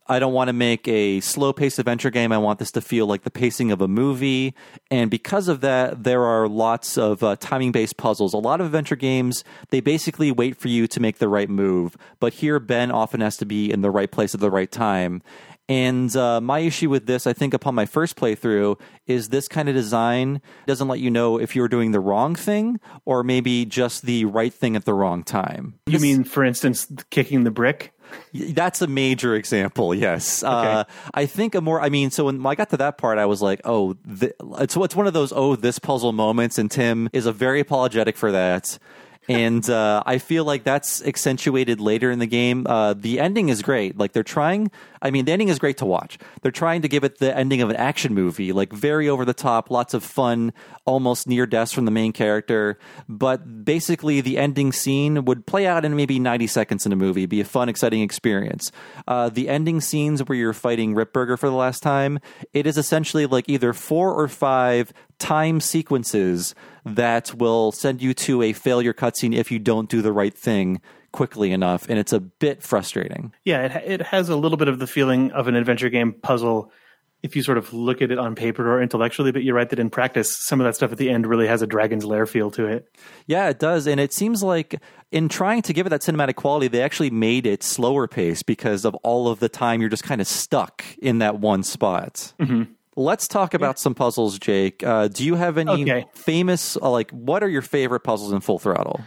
I don't want to make a slow-paced adventure game. I want this to feel like the pacing of a movie. And because of that, there are lots of timing-based puzzles. A lot of adventure games, they basically wait for you to make the right move. But here, Ben often has to be in the right place at the right time. And my issue with this, I think, upon my first playthrough, is this kind of design doesn't let you know if you're doing the wrong thing or maybe just the right thing at the wrong time. You mean, for instance, kicking the brick? That's a major example, yes. Okay. I think so when I got to that part, I was like, it's one of those, this puzzle moments, and Tim is very apologetic for that. And I feel like that's accentuated later in the game. The ending is great. Like the ending is great to watch. They're trying to give it the ending of an action movie, like very over the top, lots of fun, almost near deaths from the main character. But basically the ending scene would play out in maybe 90 seconds in a movie, be a fun, exciting experience. The ending scenes where you're fighting Ripburger for the last time, it is essentially like either 4 or 5 time sequences that will send you to a failure cutscene if you don't do the right thing quickly enough, and it's a bit frustrating. Yeah, it has a little bit of the feeling of an adventure game puzzle if you sort of look at it on paper or intellectually, but you're right that in practice, some of that stuff at the end really has a Dragon's Lair feel to it. Yeah, it does, and it seems like in trying to give it that cinematic quality, they actually made it slower paced because of all of the time you're just kind of stuck in that one spot. Mm-hmm. Let's talk about some puzzles, Jake. Do you have any famous, what are your favorite puzzles in Full Throttle?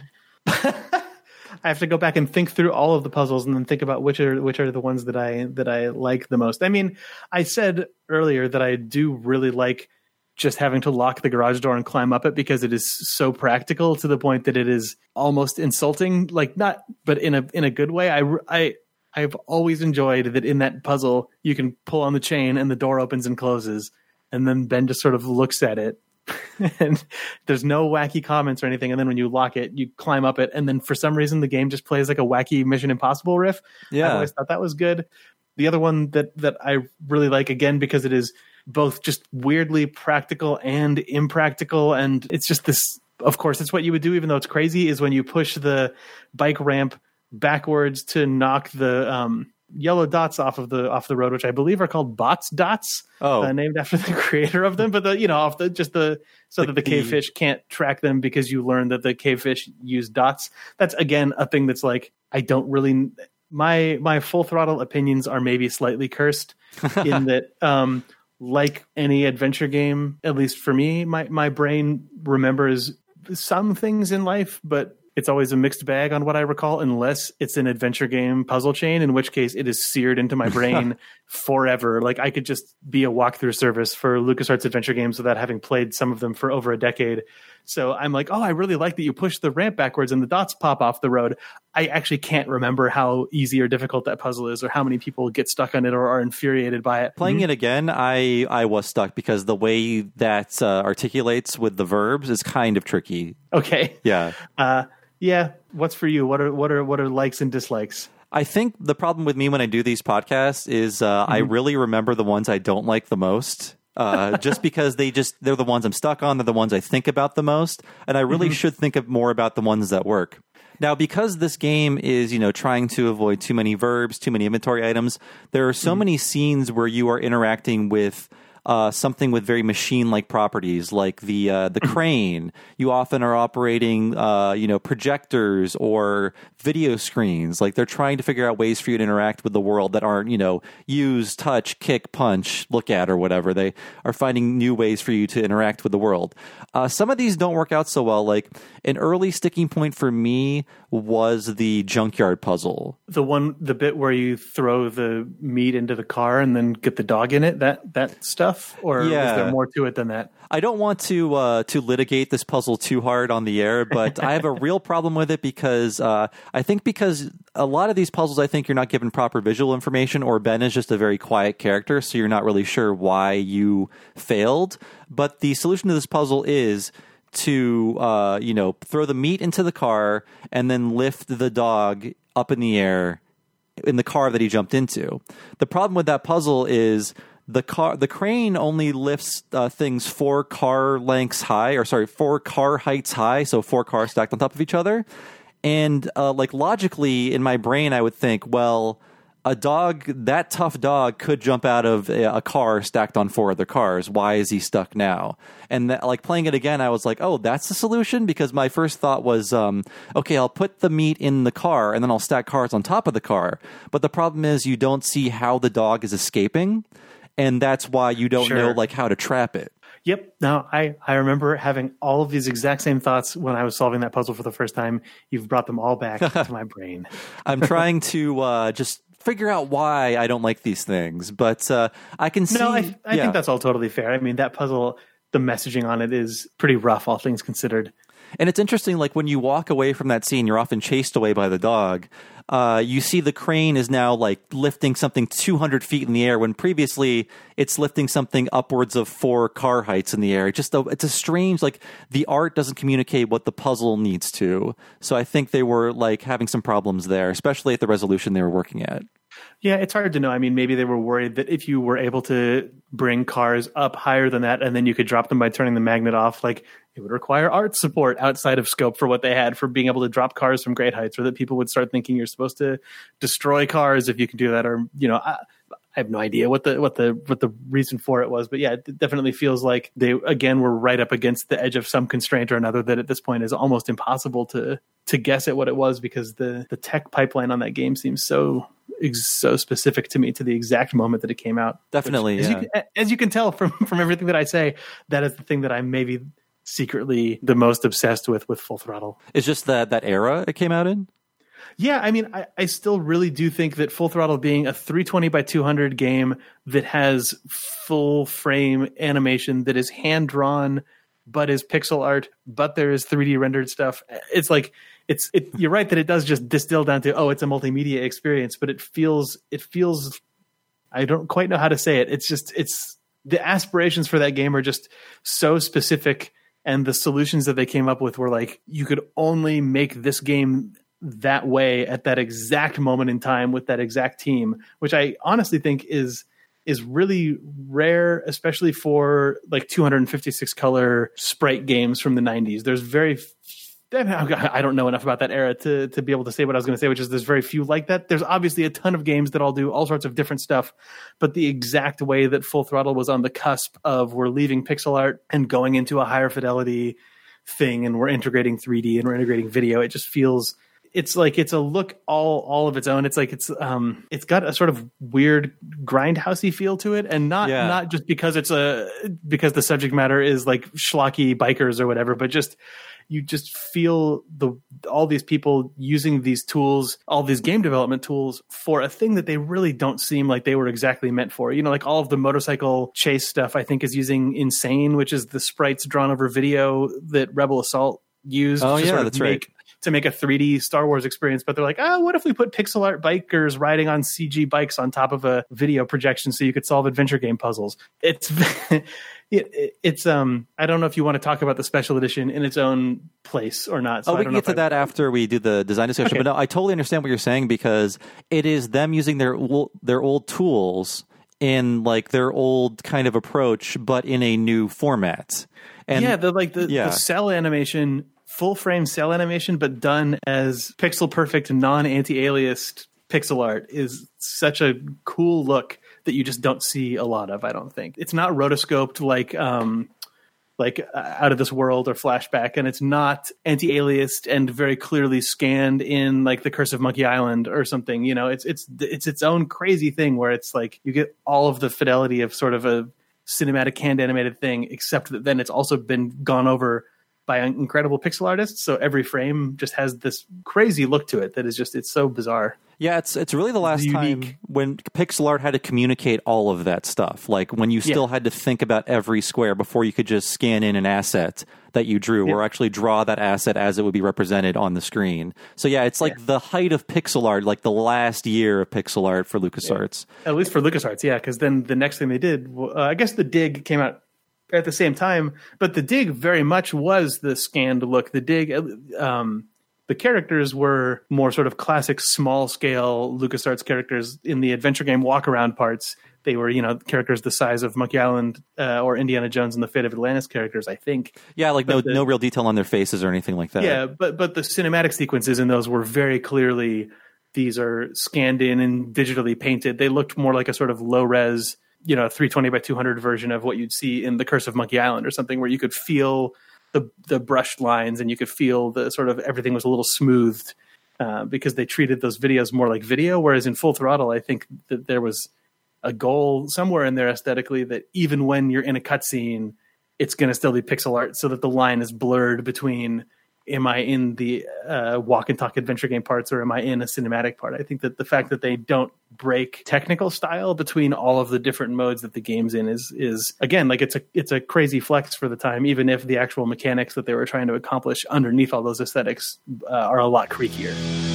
I have to go back and think through all of the puzzles and then think about which are the ones that I like the most. I mean, I said earlier that I do really like just having to lock the garage door and climb up it because it is so practical to the point that it is almost insulting. Like but in a good way. I've always enjoyed that in that puzzle, you can pull on the chain and the door opens and closes, and then Ben just sort of looks at it and there's no wacky comments or anything. And then when you lock it, you climb up it. And then for some reason, the game just plays like a wacky Mission Impossible riff. Yeah. I always thought that was good. The other one that I really like, again, because it is both just weirdly practical and impractical. And it's just this, of course, it's what you would do, even though it's crazy, is when you push the bike ramp backwards to knock the yellow dots off the road, which I believe are called bots dots, named after the creator of them. But so that the cavefish can't track them because you learn that the cavefish use dots. That's again a thing that's like I don't really. My Full Throttle opinions are maybe slightly cursed in that, like any adventure game, at least for me, my brain remembers some things in life, but it's always a mixed bag on what I recall, unless it's an adventure game puzzle chain, in which case it is seared into my brain forever. Like I could just be a walkthrough service for LucasArts adventure games without having played some of them for over a decade. So I'm like, I really like that you push the ramp backwards and the dots pop off the road. I actually can't remember how easy or difficult that puzzle is or how many people get stuck on it or are infuriated by it. Playing it again, I was stuck because the way that articulates with the verbs is kind of tricky. Okay. Yeah. Yeah. What's for you? What are likes and dislikes? I think the problem with me when I do these podcasts is I really remember the ones I don't like the most. Just because they're the ones I'm stuck on. They're the ones I think about the most. And I really should think more about the ones that work. Now, because this game is, trying to avoid too many verbs, too many inventory items, there are so many scenes where you are interacting with something with very machine-like properties, like the crane. You often are operating, projectors or video screens. Like they're trying to figure out ways for you to interact with the world that aren't, use, touch, kick, punch, look at, or whatever. They are finding new ways for you to interact with the world. Some of these don't work out so well. Like an early sticking point for me was the junkyard puzzle. The bit where you throw the meat into the car and then get the dog in it, that stuff? Or is there more to it than that? I don't want to litigate this puzzle too hard on the air, but I have a real problem with it because because a lot of these puzzles, I think you're not given proper visual information, or Ben is just a very quiet character, so you're not really sure why you failed. But the solution to this puzzle is to throw the meat into the car and then lift the dog up in the air in the car that he jumped into. The problem with that puzzle is the crane only lifts things 4 car heights high, so 4 cars stacked on top of each other. And logically in my brain, I would think, well, a dog, that tough dog, could jump out of a car stacked on 4 other cars. Why is he stuck now? And like playing it again, I was like, oh, that's the solution? Because my first thought was, okay, I'll put the meat in the car and then I'll stack cars on top of the car. But the problem is you don't see how the dog is escaping, and that's why you don't know like how to trap it. Yep. No, I remember having all of these exact same thoughts when I was solving that puzzle for the first time. You've brought them all back to my brain. I'm trying to just figure out why I don't like these things, but I can see. No, I think that's all totally fair. I mean, that puzzle, the messaging on it is pretty rough, all things considered. And it's interesting, like when you walk away from that scene, you're often chased away by the dog. You see the crane is now like lifting something 200 feet in the air when previously it's lifting something upwards of 4 car heights in the air. It's a strange, like the art doesn't communicate what the puzzle needs to. So I think they were like having some problems there, especially at the resolution they were working at. Yeah, it's hard to know. I mean, maybe they were worried that if you were able to bring cars up higher than that and then you could drop them by turning the magnet off, like it would require art support outside of scope for what they had for being able to drop cars from great heights, or that people would start thinking you're supposed to destroy cars if you can do that. Or, you know, I have no idea what the reason for it was, but yeah, it definitely feels like they again were right up against the edge of some constraint or another that at this point is almost impossible to guess at what it was, because the tech pipeline on that game seems so specific to me, to the exact moment that it came out. Definitely, which, as you can tell from everything that I say, that is the thing that I'm maybe secretly the most obsessed with Full Throttle. It's just that era it came out in? Yeah, I mean, I still really do think that Full Throttle being a 320 by 200 game that has full frame animation, that is hand-drawn, but is pixel art, but there is 3D rendered stuff. It's like, you're right that it does just distill down to, it's a multimedia experience, but it feels, I don't quite know how to say it. It's the aspirations for that game are just so specific, and the solutions that they came up with were like, you could only make this game that way at that exact moment in time with that exact team, which I honestly think is really rare, especially for like 256 color sprite games from the 90s. There's I don't know enough about that era to be able to say what I was going to say, which is there's very few like that. There's obviously a ton of games that all do all sorts of different stuff, but the exact way that Full Throttle was on the cusp of we're leaving pixel art and going into a higher fidelity thing, and we're integrating 3D and we're integrating video, it just feels, it's like it's a look all of its own. It's like it's got a sort of weird grindhousey feel to it, and not just because because the subject matter is like schlocky bikers or whatever, but just you just feel all these people using these tools, all these game development tools, for a thing that they really don't seem like they were exactly meant for. You know, like all of the motorcycle chase stuff, I think, is using Insane, which is the sprites drawn over video that Rebel Assault used. Oh, yeah, that's right. To make a 3D Star Wars experience, but they're like, what if we put pixel art bikers riding on CG bikes on top of a video projection so you could solve adventure game puzzles? It's I don't know if you want to talk about the special edition in its own place or not. So we can get to that after we do the design discussion. Okay. But no, I totally understand what you're saying, because it is them using their old tools in like their old kind of approach, but in a new format. And the cell animation, full frame cell animation, but done as pixel perfect, non-anti-aliased pixel art, is such a cool look that you just don't see a lot of. I don't think it's not rotoscoped like Out of This World or Flashback, and it's not anti-aliased and very clearly scanned in like The Curse of Monkey Island or something. You know, it's its own crazy thing where it's like you get all of the fidelity of sort of a cinematic hand animated thing, except that then it's also been gone over by incredible pixel artists. So every frame just has this crazy look to it that is just, it's so bizarre. Yeah, it's really the last time when pixel art had to communicate all of that stuff. Like when you still had to think about every square before you could just scan in an asset that you drew, or actually draw that asset as it would be represented on the screen. So yeah, it's like the height of pixel art, like the last year of pixel art for LucasArts. At least for LucasArts, yeah, because then the next thing they did, I guess the Dig came out at the same time, but the Dig very much was the scanned look. The Dig, the characters were more sort of classic small scale LucasArts characters. In the adventure game walk around parts, they were, characters the size of Monkey Island or Indiana Jones and the Fate of Atlantis characters, I think. Yeah, like no real detail on their faces or anything like that. Yeah, but the cinematic sequences in those were very clearly these are scanned in and digitally painted. They looked more like a sort of low res, 320 by 200 version of what you'd see in The Curse of Monkey Island or something, where you could feel the brushed lines and you could feel the sort of everything was a little smoothed because they treated those videos more like video. Whereas in Full Throttle, I think that there was a goal somewhere in there aesthetically that even when you're in a cutscene, it's going to still be pixel art so that the line is blurred between, am I in the walk and talk adventure game parts or am I in a cinematic part? I think that the fact that they don't break technical style between all of the different modes that the game's in is again, like it's a crazy flex for the time, even if the actual mechanics that they were trying to accomplish underneath all those aesthetics are a lot creakier.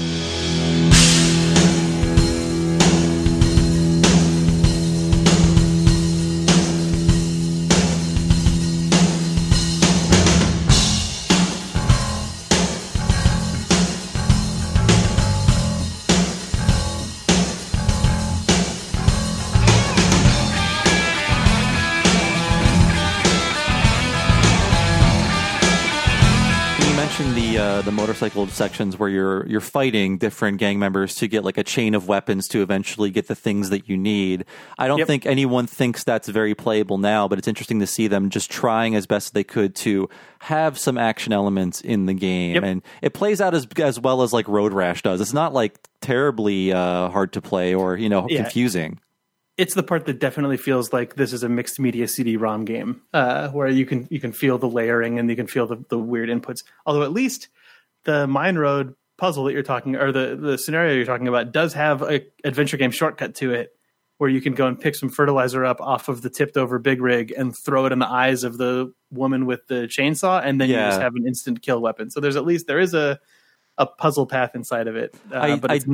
The motorcycle sections where you're fighting different gang members to get like a chain of weapons to eventually get the things that you need. I don't think anyone thinks that's very playable now, but it's interesting to see them just trying as best they could to have some action elements in the game. And it plays out as well as like Road Rash does. It's not like terribly hard to play or, confusing. It's the part that definitely feels like this is a mixed media CD-ROM game, where you can feel the layering and you can feel the weird inputs. Although at least the Mine Road puzzle that you're talking, or the scenario you're talking about, does have a adventure game shortcut to it, where you can go and pick some fertilizer up off of the tipped over big rig and throw it in the eyes of the woman with the chainsaw, and then you just have an instant kill weapon. So there is a puzzle path inside of it, but it's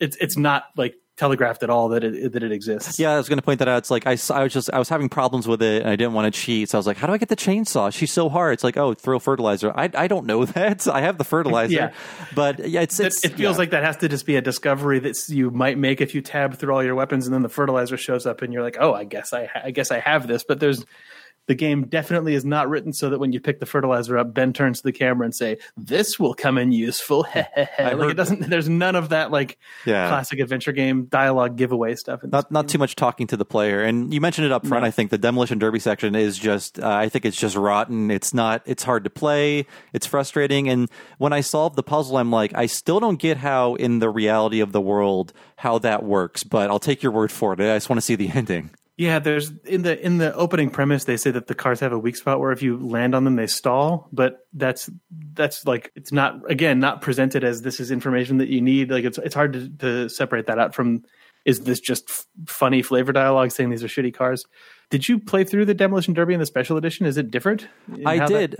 not like telegraphed at all that it exists. Yeah, I was going to point that out. It's like I was having problems with it and I didn't want to cheat, so I was like, how do I get the chainsaw? She's so hard. It's like, oh, throw fertilizer. I don't know that. I have the fertilizer. But it feels like that has to just be a discovery that you might make if you tab through all your weapons and then the fertilizer shows up and you're like, oh, I guess I have this. But the game definitely is not written so that when you pick the fertilizer up, Ben turns to the camera and say, "This will come in useful." It doesn't. There's none of that classic adventure game dialogue giveaway stuff. Not too much talking to the player. And you mentioned it up front. No. I think the Demolition Derby section is just. I think it's just rotten. It's not. It's hard to play. It's frustrating. And when I solved the puzzle, I'm like, I still don't get how in the reality of the world how that works. But I'll take your word for it. I just want to see the ending. Yeah, there's in the opening premise they say that the cars have a weak spot where if you land on them they stall, but that's like it's not presented as this is information that you need. Like it's hard to separate that out from is this just funny flavor dialogue saying these are shitty cars. Did you play through the Demolition Derby in the special edition? Is it different? I did.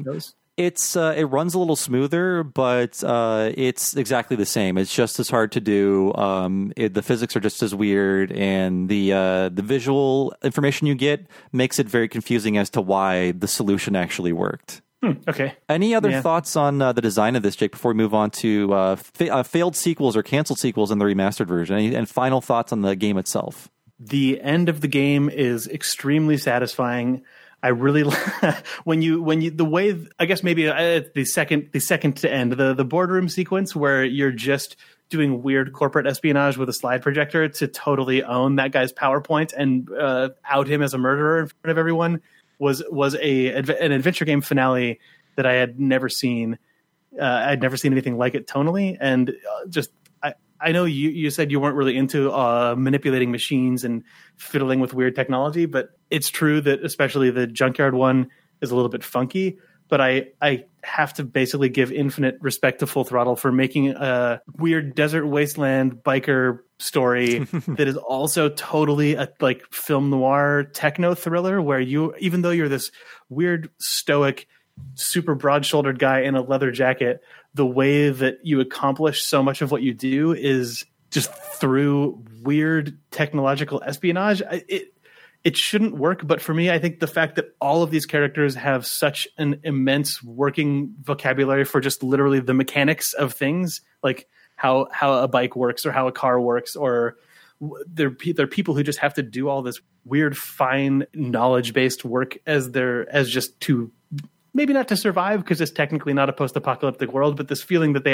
It runs a little smoother, but it's exactly the same. It's just as hard to do. The physics are just as weird, and the visual information you get makes it very confusing as to why the solution actually worked. Okay. Any other thoughts on the design of this, Jake, before we move on to failed sequels or canceled sequels in the remastered version? And final thoughts on the game itself? The end of the game is extremely satisfying. I really when you the way I guess maybe the second to end the boardroom sequence where you're just doing weird corporate espionage with a slide projector to totally own that guy's PowerPoint and out him as a murderer in front of everyone was an adventure game finale that I had never seen. I'd never seen anything like it tonally, and just I know you said you weren't really into manipulating machines and fiddling with weird technology, but it's true that especially the Junkyard one is a little bit funky. But I have to basically give infinite respect to Full Throttle for making a weird desert wasteland biker story that is also totally a like film noir techno thriller where even though you're this weird stoic, super broad-shouldered guy in a leather jacket, the way that you accomplish so much of what you do is just through weird technological espionage. It shouldn't work, but for me, I think the fact that all of these characters have such an immense working vocabulary for just literally the mechanics of things, like how a bike works or how a car works, or they're people who just have to do all this weird, fine, knowledge-based work as just to maybe not to survive because it's technically not a post-apocalyptic world, but this feeling that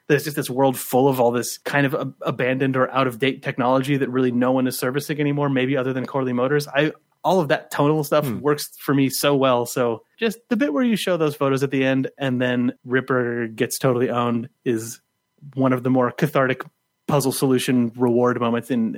there's just this world full of all this kind of abandoned or out of date technology that really no one is servicing anymore, maybe other than Corley Motors. All of that tonal stuff works for me so well. So just the bit where you show those photos at the end and then Ripper gets totally owned is one of the more cathartic puzzle solution reward moments in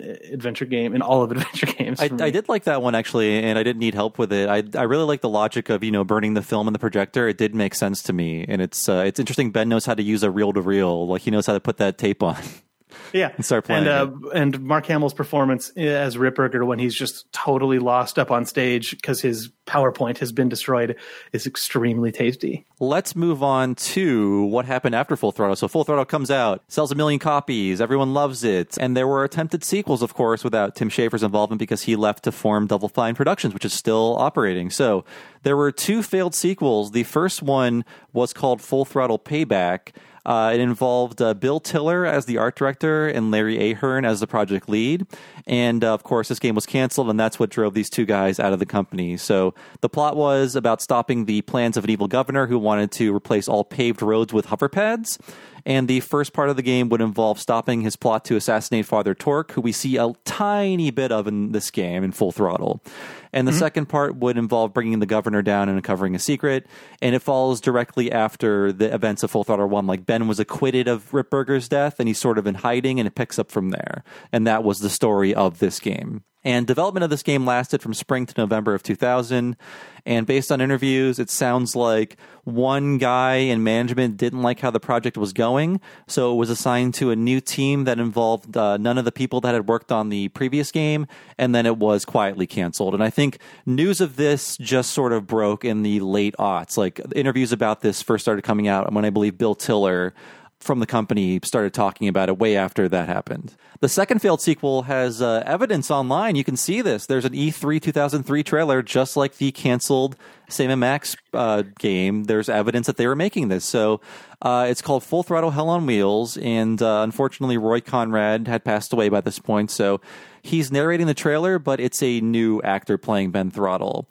all of adventure games. I did like that one actually, and I didn't need help with it. I really like the logic of burning the film in the projector. It did make sense to me, and it's interesting. Ben knows how to use a reel to reel, like he knows how to put that tape on. Yeah, and start playing. And Mark Hamill's performance as Ripburger when he's just totally lost up on stage because his PowerPoint has been destroyed is extremely tasty. Let's move on to what happened after Full Throttle. So Full Throttle comes out, sells 1 million copies, everyone loves it, and there were attempted sequels, of course, without Tim Schafer's involvement because he left to form Double Fine Productions, which is still operating. So there were 2 failed sequels. The first one was called Full Throttle Payback. It involved Bill Tiller as the art director and Larry Ahern as the project lead. And, of course, this game was canceled, and that's what drove these 2 guys out of the company. So the plot was about stopping the plans of an evil governor who wanted to replace all paved roads with hover pads. And the first part of the game would involve stopping his plot to assassinate Father Torque, who we see a tiny bit of in this game in Full Throttle. And the second part would involve bringing the governor down and uncovering a secret. And it follows directly after the events of Full Throttle 1. Like, Ben was acquitted of Ripburger's death, and he's sort of in hiding, and it picks up from there. And that was the story of this game. And development of this game lasted from spring to November of 2000. And based on interviews, it sounds like one guy in management didn't like how the project was going. So it was assigned to a new team that involved none of the people that had worked on the previous game. And then it was quietly canceled. And I think news of this just sort of broke in the late aughts. Like, interviews about this first started coming out when I believe Bill Tiller from the company started talking about it way after that happened. The second failed sequel has evidence online. You can see this. There's an E3 2003 trailer, just like the canceled Sam & Max game. There's evidence that they were making this. So it's called Full Throttle Hell on Wheels, and unfortunately Roy Conrad had passed away by this point, so he's narrating the trailer, but it's a new actor playing Ben Throttle.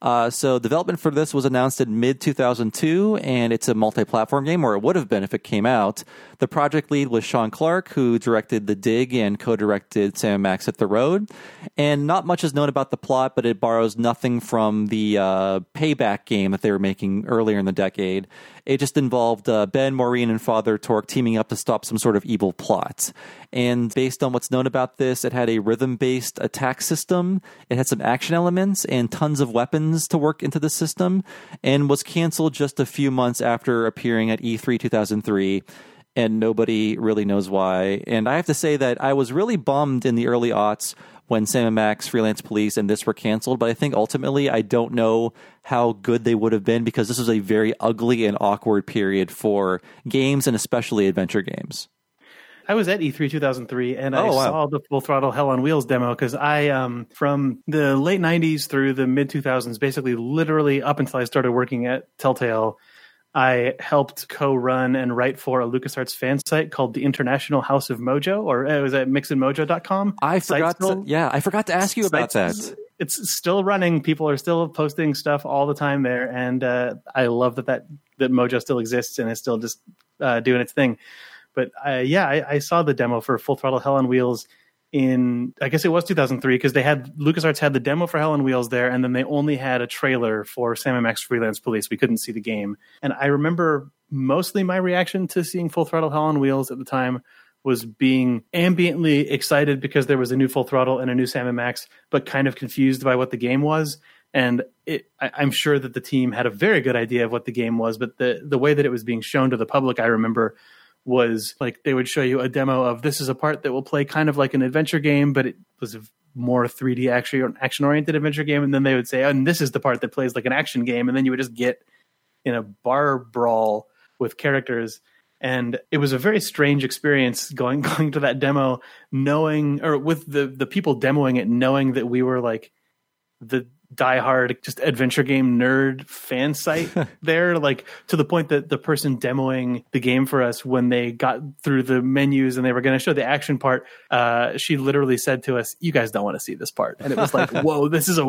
So development for this was announced in mid-2002, and it's a multi-platform game, or it would have been if it came out. The project lead was Sean Clark, who directed The Dig and co-directed Sam & Max Hit the Road. And not much is known about the plot, but it borrows nothing from the Payback game that they were making earlier in the decade. It just involved Ben, Maureen, and Father Torque teaming up to stop some sort of evil plot. And based on what's known about this, it had a rhythm-based attack system. It had some action elements and tons of weapons to work into the system, and was canceled just a few months after appearing at E3 2003. And nobody really knows why. And I have to say that I was really bummed in the early aughts when Sam & Max, Freelance Police, and this were canceled. But I think ultimately I don't know how good they would have been, because this was a very ugly and awkward period for games, and especially adventure games. I was at E3 2003, and I saw the Full Throttle Hell on Wheels demo, because I, from the late 90s through the mid-2000s, basically literally up until I started working at Telltale, I helped co-run and write for a LucasArts fan site called the International House of Mojo, or it was at mixandmojo.com. I forgot to ask you about that. It's still running. People are still posting stuff all the time there, and I love that Mojo still exists and is still just doing its thing. But I saw the demo for Full Throttle Hell on Wheels in, I guess it was 2003, because LucasArts had the demo for Hell on Wheels there, and then they only had a trailer for Sam & Max Freelance Police. We couldn't see the game. And I remember mostly my reaction to seeing Full Throttle Hell on Wheels at the time was being ambiently excited because there was a new Full Throttle and a new Sam & Max, but kind of confused by what the game was. And I'm sure that the team had a very good idea of what the game was, but the way that it was being shown to the public, I remember, was like they would show you a demo of, this is a part that will play kind of like an adventure game, but it was a more 3D action-oriented adventure game. And then they would say, oh, and this is the part that plays like an action game. And then you would just get in a bar brawl with characters. And it was a very strange experience going to that demo, knowing, or with the people demoing it, knowing that we were like the diehard just adventure game nerd fan site there, like to the point that the person demoing the game for us, when they got through the menus and they were going to show the action part, she literally said to us, "You guys don't want to see this part." And it was like, whoa, this is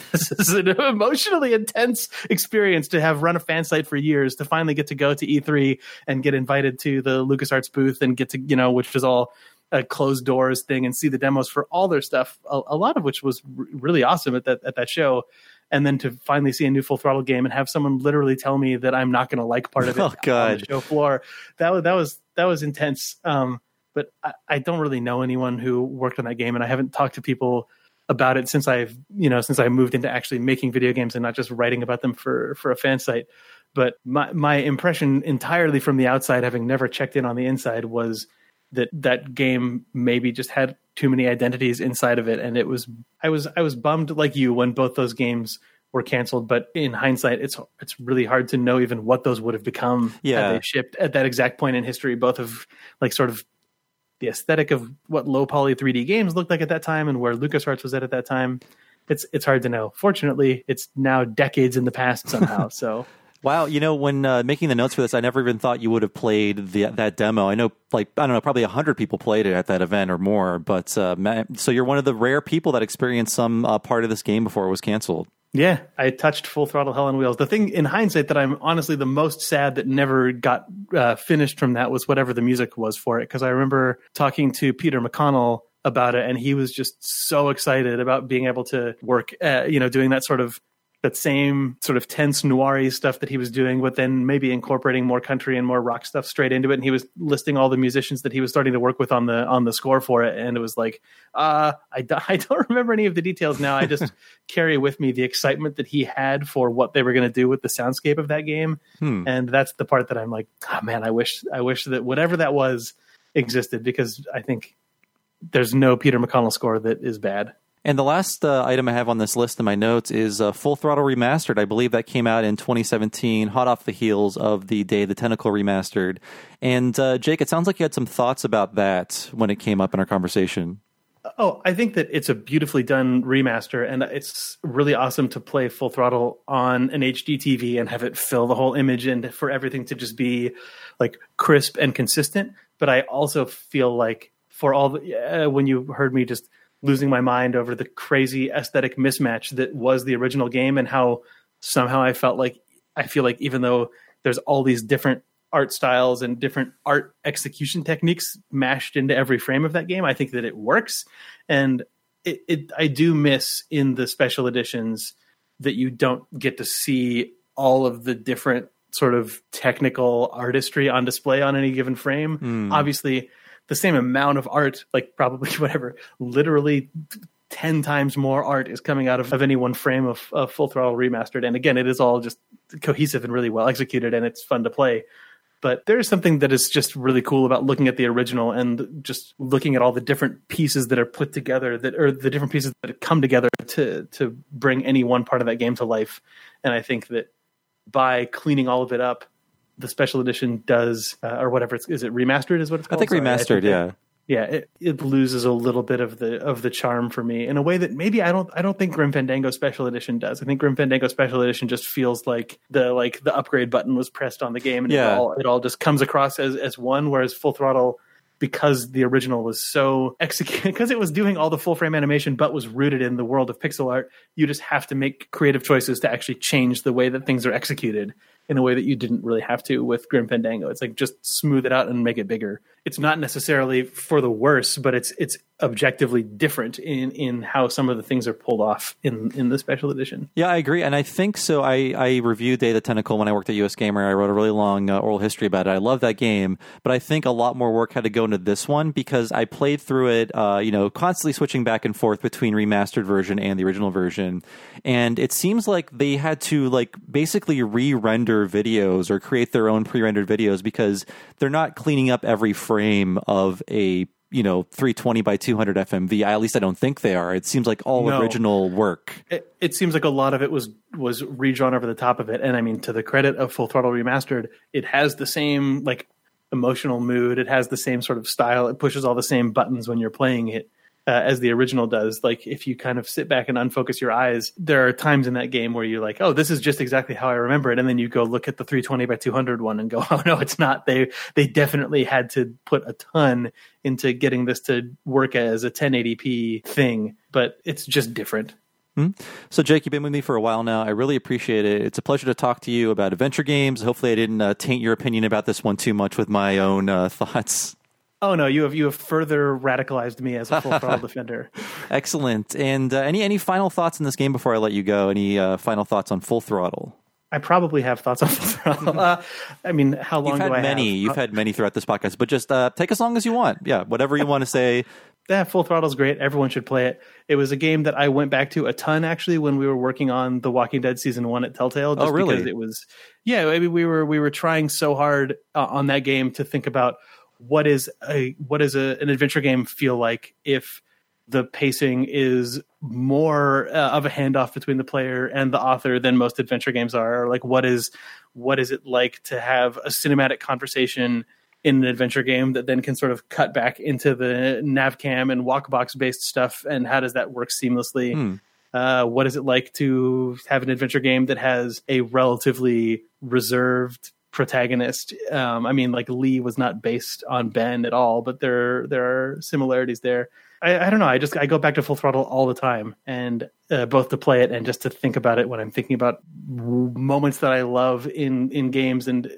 an emotionally intense experience to have run a fan site for years, to finally get to go to E3 and get invited to the LucasArts booth and get to, which was all a closed doors thing, and see the demos for all their stuff, a lot of which was really awesome at that show. And then to finally see a new Full Throttle game and have someone literally tell me that I'm not going to like part of it on the show floor, that was intense. But I don't really know anyone who worked on that game, and I haven't talked to people about it since I moved into actually making video games and not just writing about them for a fan site. But my impression entirely from the outside, having never checked in on the inside, was that game maybe just had too many identities inside of it. And I was bummed like you when both those games were canceled, but in hindsight, it's really hard to know even what those would have become had they shipped at that exact point in history, both of like sort of the aesthetic of what low poly 3D games looked like at that time and where LucasArts was at that time. It's hard to know. Fortunately, it's now decades in the past somehow. So wow, when making the notes for this, I never even thought you would have played that demo. I know, probably 100 people played it at that event or more. But so you're one of the rare people that experienced some part of this game before it was canceled. Yeah, I touched Full Throttle Hell on Wheels. The thing in hindsight that I'm honestly the most sad that never got finished from that was whatever the music was for it. Because I remember talking to Peter McConnell about it, and he was just so excited about being able to work, doing that same sort of tense noir-y stuff that he was doing, but then maybe incorporating more country and more rock stuff straight into it. And he was listing all the musicians that he was starting to work with on the score for it. And it was like, I don't remember any of the details now. I just carry with me the excitement that he had for what they were going to do with the soundscape of that game. And that's the part that I'm like, oh man, I wish that whatever that was existed, because I think there's no Peter McConnell score that is bad. And the last item I have on this list in my notes is Full Throttle Remastered. I believe that came out in 2017, hot off the heels of the Day of the Tentacle Remastered. And Jake, it sounds like you had some thoughts about that when it came up in our conversation. Oh, I think that it's a beautifully done remaster, and it's really awesome to play Full Throttle on an HD TV and have it fill the whole image and for everything to just be like crisp and consistent. But I also feel like for all when you heard me just losing my mind over the crazy aesthetic mismatch that was the original game, and how somehow I feel like even though there's all these different art styles and different art execution techniques mashed into every frame of that game, I think that it works. And I do miss in the special editions that you don't get to see all of the different sort of technical artistry on display on any given frame. Obviously, the same amount of art, like probably literally 10 times more art is coming out of any one frame of Full Throttle Remastered. And again, it is all just cohesive and really well executed, and it's fun to play. But there is something that is just really cool about looking at the original and just looking at all the different pieces that are put together, or the different pieces that come together to bring any one part of that game to life. And I think that by cleaning all of it up, the special edition does, or whatever is it remastered is what it's called? I think remastered, yeah. Yeah, it loses a little bit of the charm for me in a way that maybe I don't think Grim Fandango Special Edition does. I think Grim Fandango Special Edition just feels like the upgrade button was pressed on the game, and it all just comes across as one. Whereas Full Throttle, because the original was so executed, because it was doing all the full frame animation but was rooted in the world of pixel art, you just have to make creative choices to actually change the way that things are executed in a way that you didn't really have to with Grim Fandango. It's like just smooth it out and make it bigger. It's not necessarily for the worse, but it's objectively different in how some of the things are pulled off in the special edition. Yeah, I agree. And I think so. I reviewed Day of the Tentacle when I worked at US Gamer. I wrote a really long oral history about it. I love that game, but I think a lot more work had to go into this one because I played through it, constantly switching back and forth between remastered version and the original version. And it seems like they had to basically re-render videos or create their own pre-rendered videos because they're not cleaning up every frame of a 320 by 200 FMV. At least I don't think they are. It seems like all original work. It seems like a lot of it was redrawn over the top of it. And I mean, to the credit of Full Throttle Remastered, it has the same emotional mood. It has the same sort of style. It pushes all the same buttons when you're playing it. as the original does. Like if you kind of sit back and unfocus your eyes, there are times in that game where you're like, oh, this is just exactly how I remember it. And then you go look at the 320x200 one and go, oh no, it's not. They definitely had to put a ton into getting this to work as a 1080p thing, but it's just different. So, Jake, you've been with me for a while now. I really appreciate it. It's a pleasure to talk to you about adventure games. Hopefully I didn't taint your opinion about this one too much with my own thoughts. Oh, no, you have further radicalized me as a Full Throttle defender. Excellent. And any final thoughts in this game before I let you go? Any final thoughts on Full Throttle? I probably have thoughts on Full Throttle. I mean, how long do I have? You've had many throughout this podcast, but just take as long as you want. Yeah, whatever you want to say. Yeah, Full Throttle's great. Everyone should play it. It was a game that I went back to a ton, actually, when we were working on The Walking Dead Season 1 at Telltale. Just really? Because it was, I mean, we were trying so hard on that game to think about what does an adventure game feel like if the pacing is more of a handoff between the player and the author than most adventure games are. Or like, what is it like to have a cinematic conversation in an adventure game that then can sort of cut back into the navcam and walkbox based stuff, and how does that work seamlessly? What is it like to have an adventure game that has a relatively reserved protagonist? I mean, like Lee was not based on Ben at all, but there are similarities there. I don't know. I go back to Full Throttle all the time, and both to play it and just to think about it when I'm thinking about moments that I love in games. And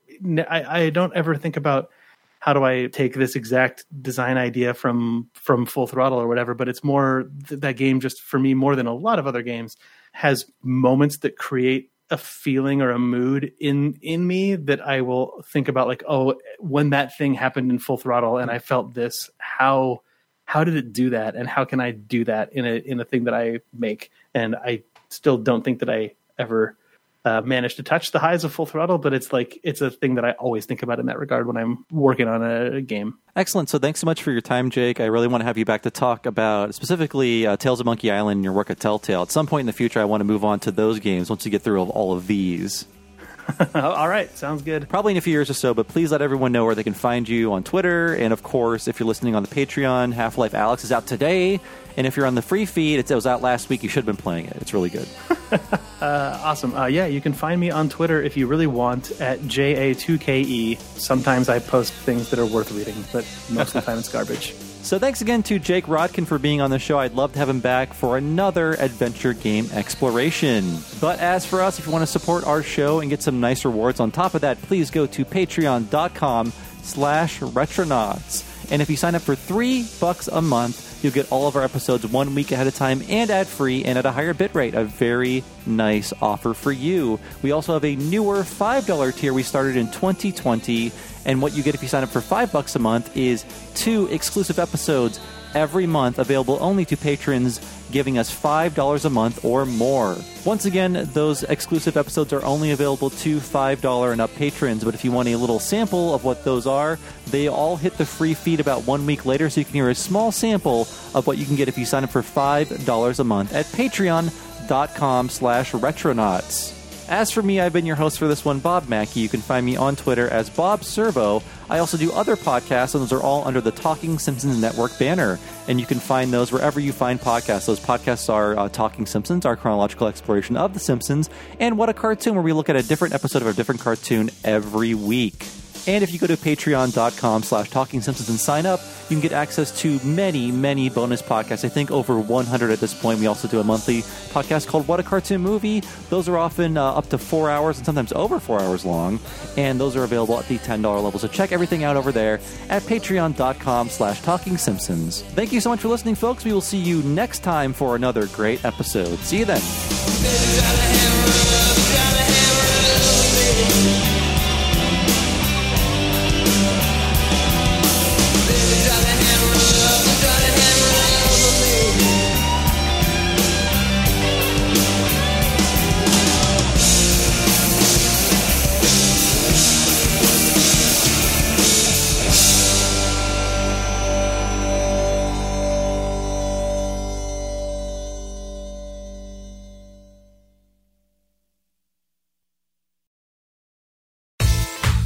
I don't ever think about how do I take this exact design idea from Full Throttle or whatever, but it's more that game, just for me, more than a lot of other games, has moments that create a feeling or a mood in me that I will think about, like, oh, when that thing happened in Full Throttle and I felt this, how did it do that, and how can I do that in a thing that I make? And I still don't think that I ever managed to touch the highs of Full Throttle, but it's a thing that I always think about in that regard when I'm working on a game. Excellent. So thanks so much for your time, Jake. I really want to have you back to talk about specifically Tales of Monkey Island and your work at Telltale. At some point in the future, I want to move on to those games once you get through all of these. All right. Sounds good. Probably in a few years or so, but please let everyone know where they can find you on Twitter. And of course, if you're listening on the Patreon, Half-Life Alyx is out today. And if you're on the free feed, it was out last week. You should have been playing it. It's really good. Awesome. Yeah, you can find me on Twitter if you really want at JA2KE. Sometimes I post things that are worth reading, but most of the time it's garbage. So thanks again to Jake Rodkin for being on the show. I'd love to have him back for another adventure game exploration. But as for us, if you want to support our show and get some nice rewards on top of that, please go to patreon.com/retronauts. And if you sign up for $3 a month, you'll get all of our episodes 1 week ahead of time and ad-free and at a higher bitrate. A very nice offer for you. We also have a newer $5 tier we started in 2020. And what you get if you sign up for $5 a month is 2 exclusive episodes every month, available only to patrons giving us $5 a month or more. Once again, those exclusive episodes are only available to $5 and up patrons, but if you want a little sample of what those are, they all hit the free feed about 1 week later, so you can hear a small sample of what you can get if you sign up for $5 a month at patreon.com/retronauts. As for me, I've been your host for this one, Bob Mackey. You can find me on Twitter as Bob Servo. I also do other podcasts, and those are all under the Talking Simpsons Network banner. And you can find those wherever you find podcasts. Those podcasts are Talking Simpsons, our chronological exploration of The Simpsons, and What a Cartoon, where we look at a different episode of a different cartoon every week. And if you go to patreon.com/TalkingSimpsons and sign up, you can get access to many, many bonus podcasts. I think over 100 at this point. We also do a monthly podcast called What a Cartoon Movie. Those are often up to 4 hours and sometimes over 4 hours long. And those are available at the $10 level. So check everything out over there at patreon.com/TalkingSimpsons. Thank you so much for listening, folks. We will see you next time for another great episode. See you then.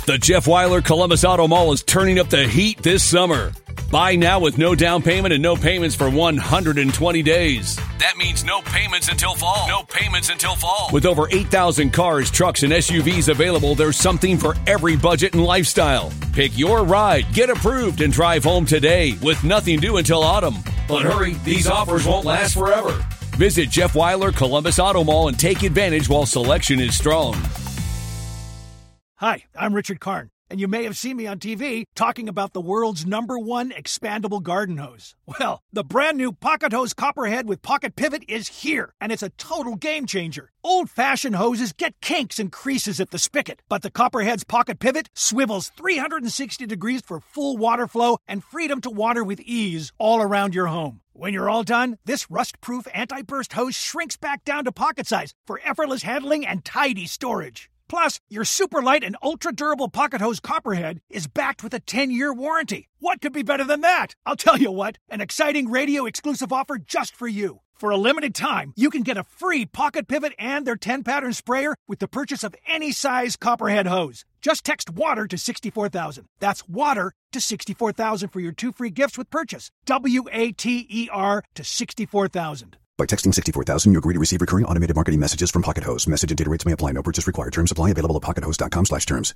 The Jeff Weiler Columbus Auto Mall is turning up the heat this summer. Buy now with no down payment and no payments for 120 days. That means no payments until fall. No payments until fall. With over 8,000 cars, trucks, and SUVs available, there's something for every budget and lifestyle. Pick your ride, get approved, and drive home today with nothing due until autumn. But hurry, these offers won't last forever. Visit Jeff Weiler Columbus Auto Mall and take advantage while selection is strong. Hi, I'm Richard Karn, and you may have seen me on TV talking about the world's #1 expandable garden hose. Well, the brand new Pocket Hose Copperhead with Pocket Pivot is here, and it's a total game changer. Old-fashioned hoses get kinks and creases at the spigot, but the Copperhead's Pocket Pivot swivels 360 degrees for full water flow and freedom to water with ease all around your home. When you're all done, this rust-proof anti-burst hose shrinks back down to pocket size for effortless handling and tidy storage. Plus, your super light and ultra-durable Pocket Hose Copperhead is backed with a 10-year warranty. What could be better than that? I'll tell you what, an exciting radio-exclusive offer just for you. For a limited time, you can get a free Pocket Pivot and their 10-pattern sprayer with the purchase of any size Copperhead hose. Just text WATER to 64,000. That's WATER to 64,000 for your 2 free gifts with purchase. WATER to 64,000. By texting 64,000, you agree to receive recurring automated marketing messages from Pocket Hose. Message and data rates may apply. No purchase required. Terms apply. Available at pockethose.com/terms.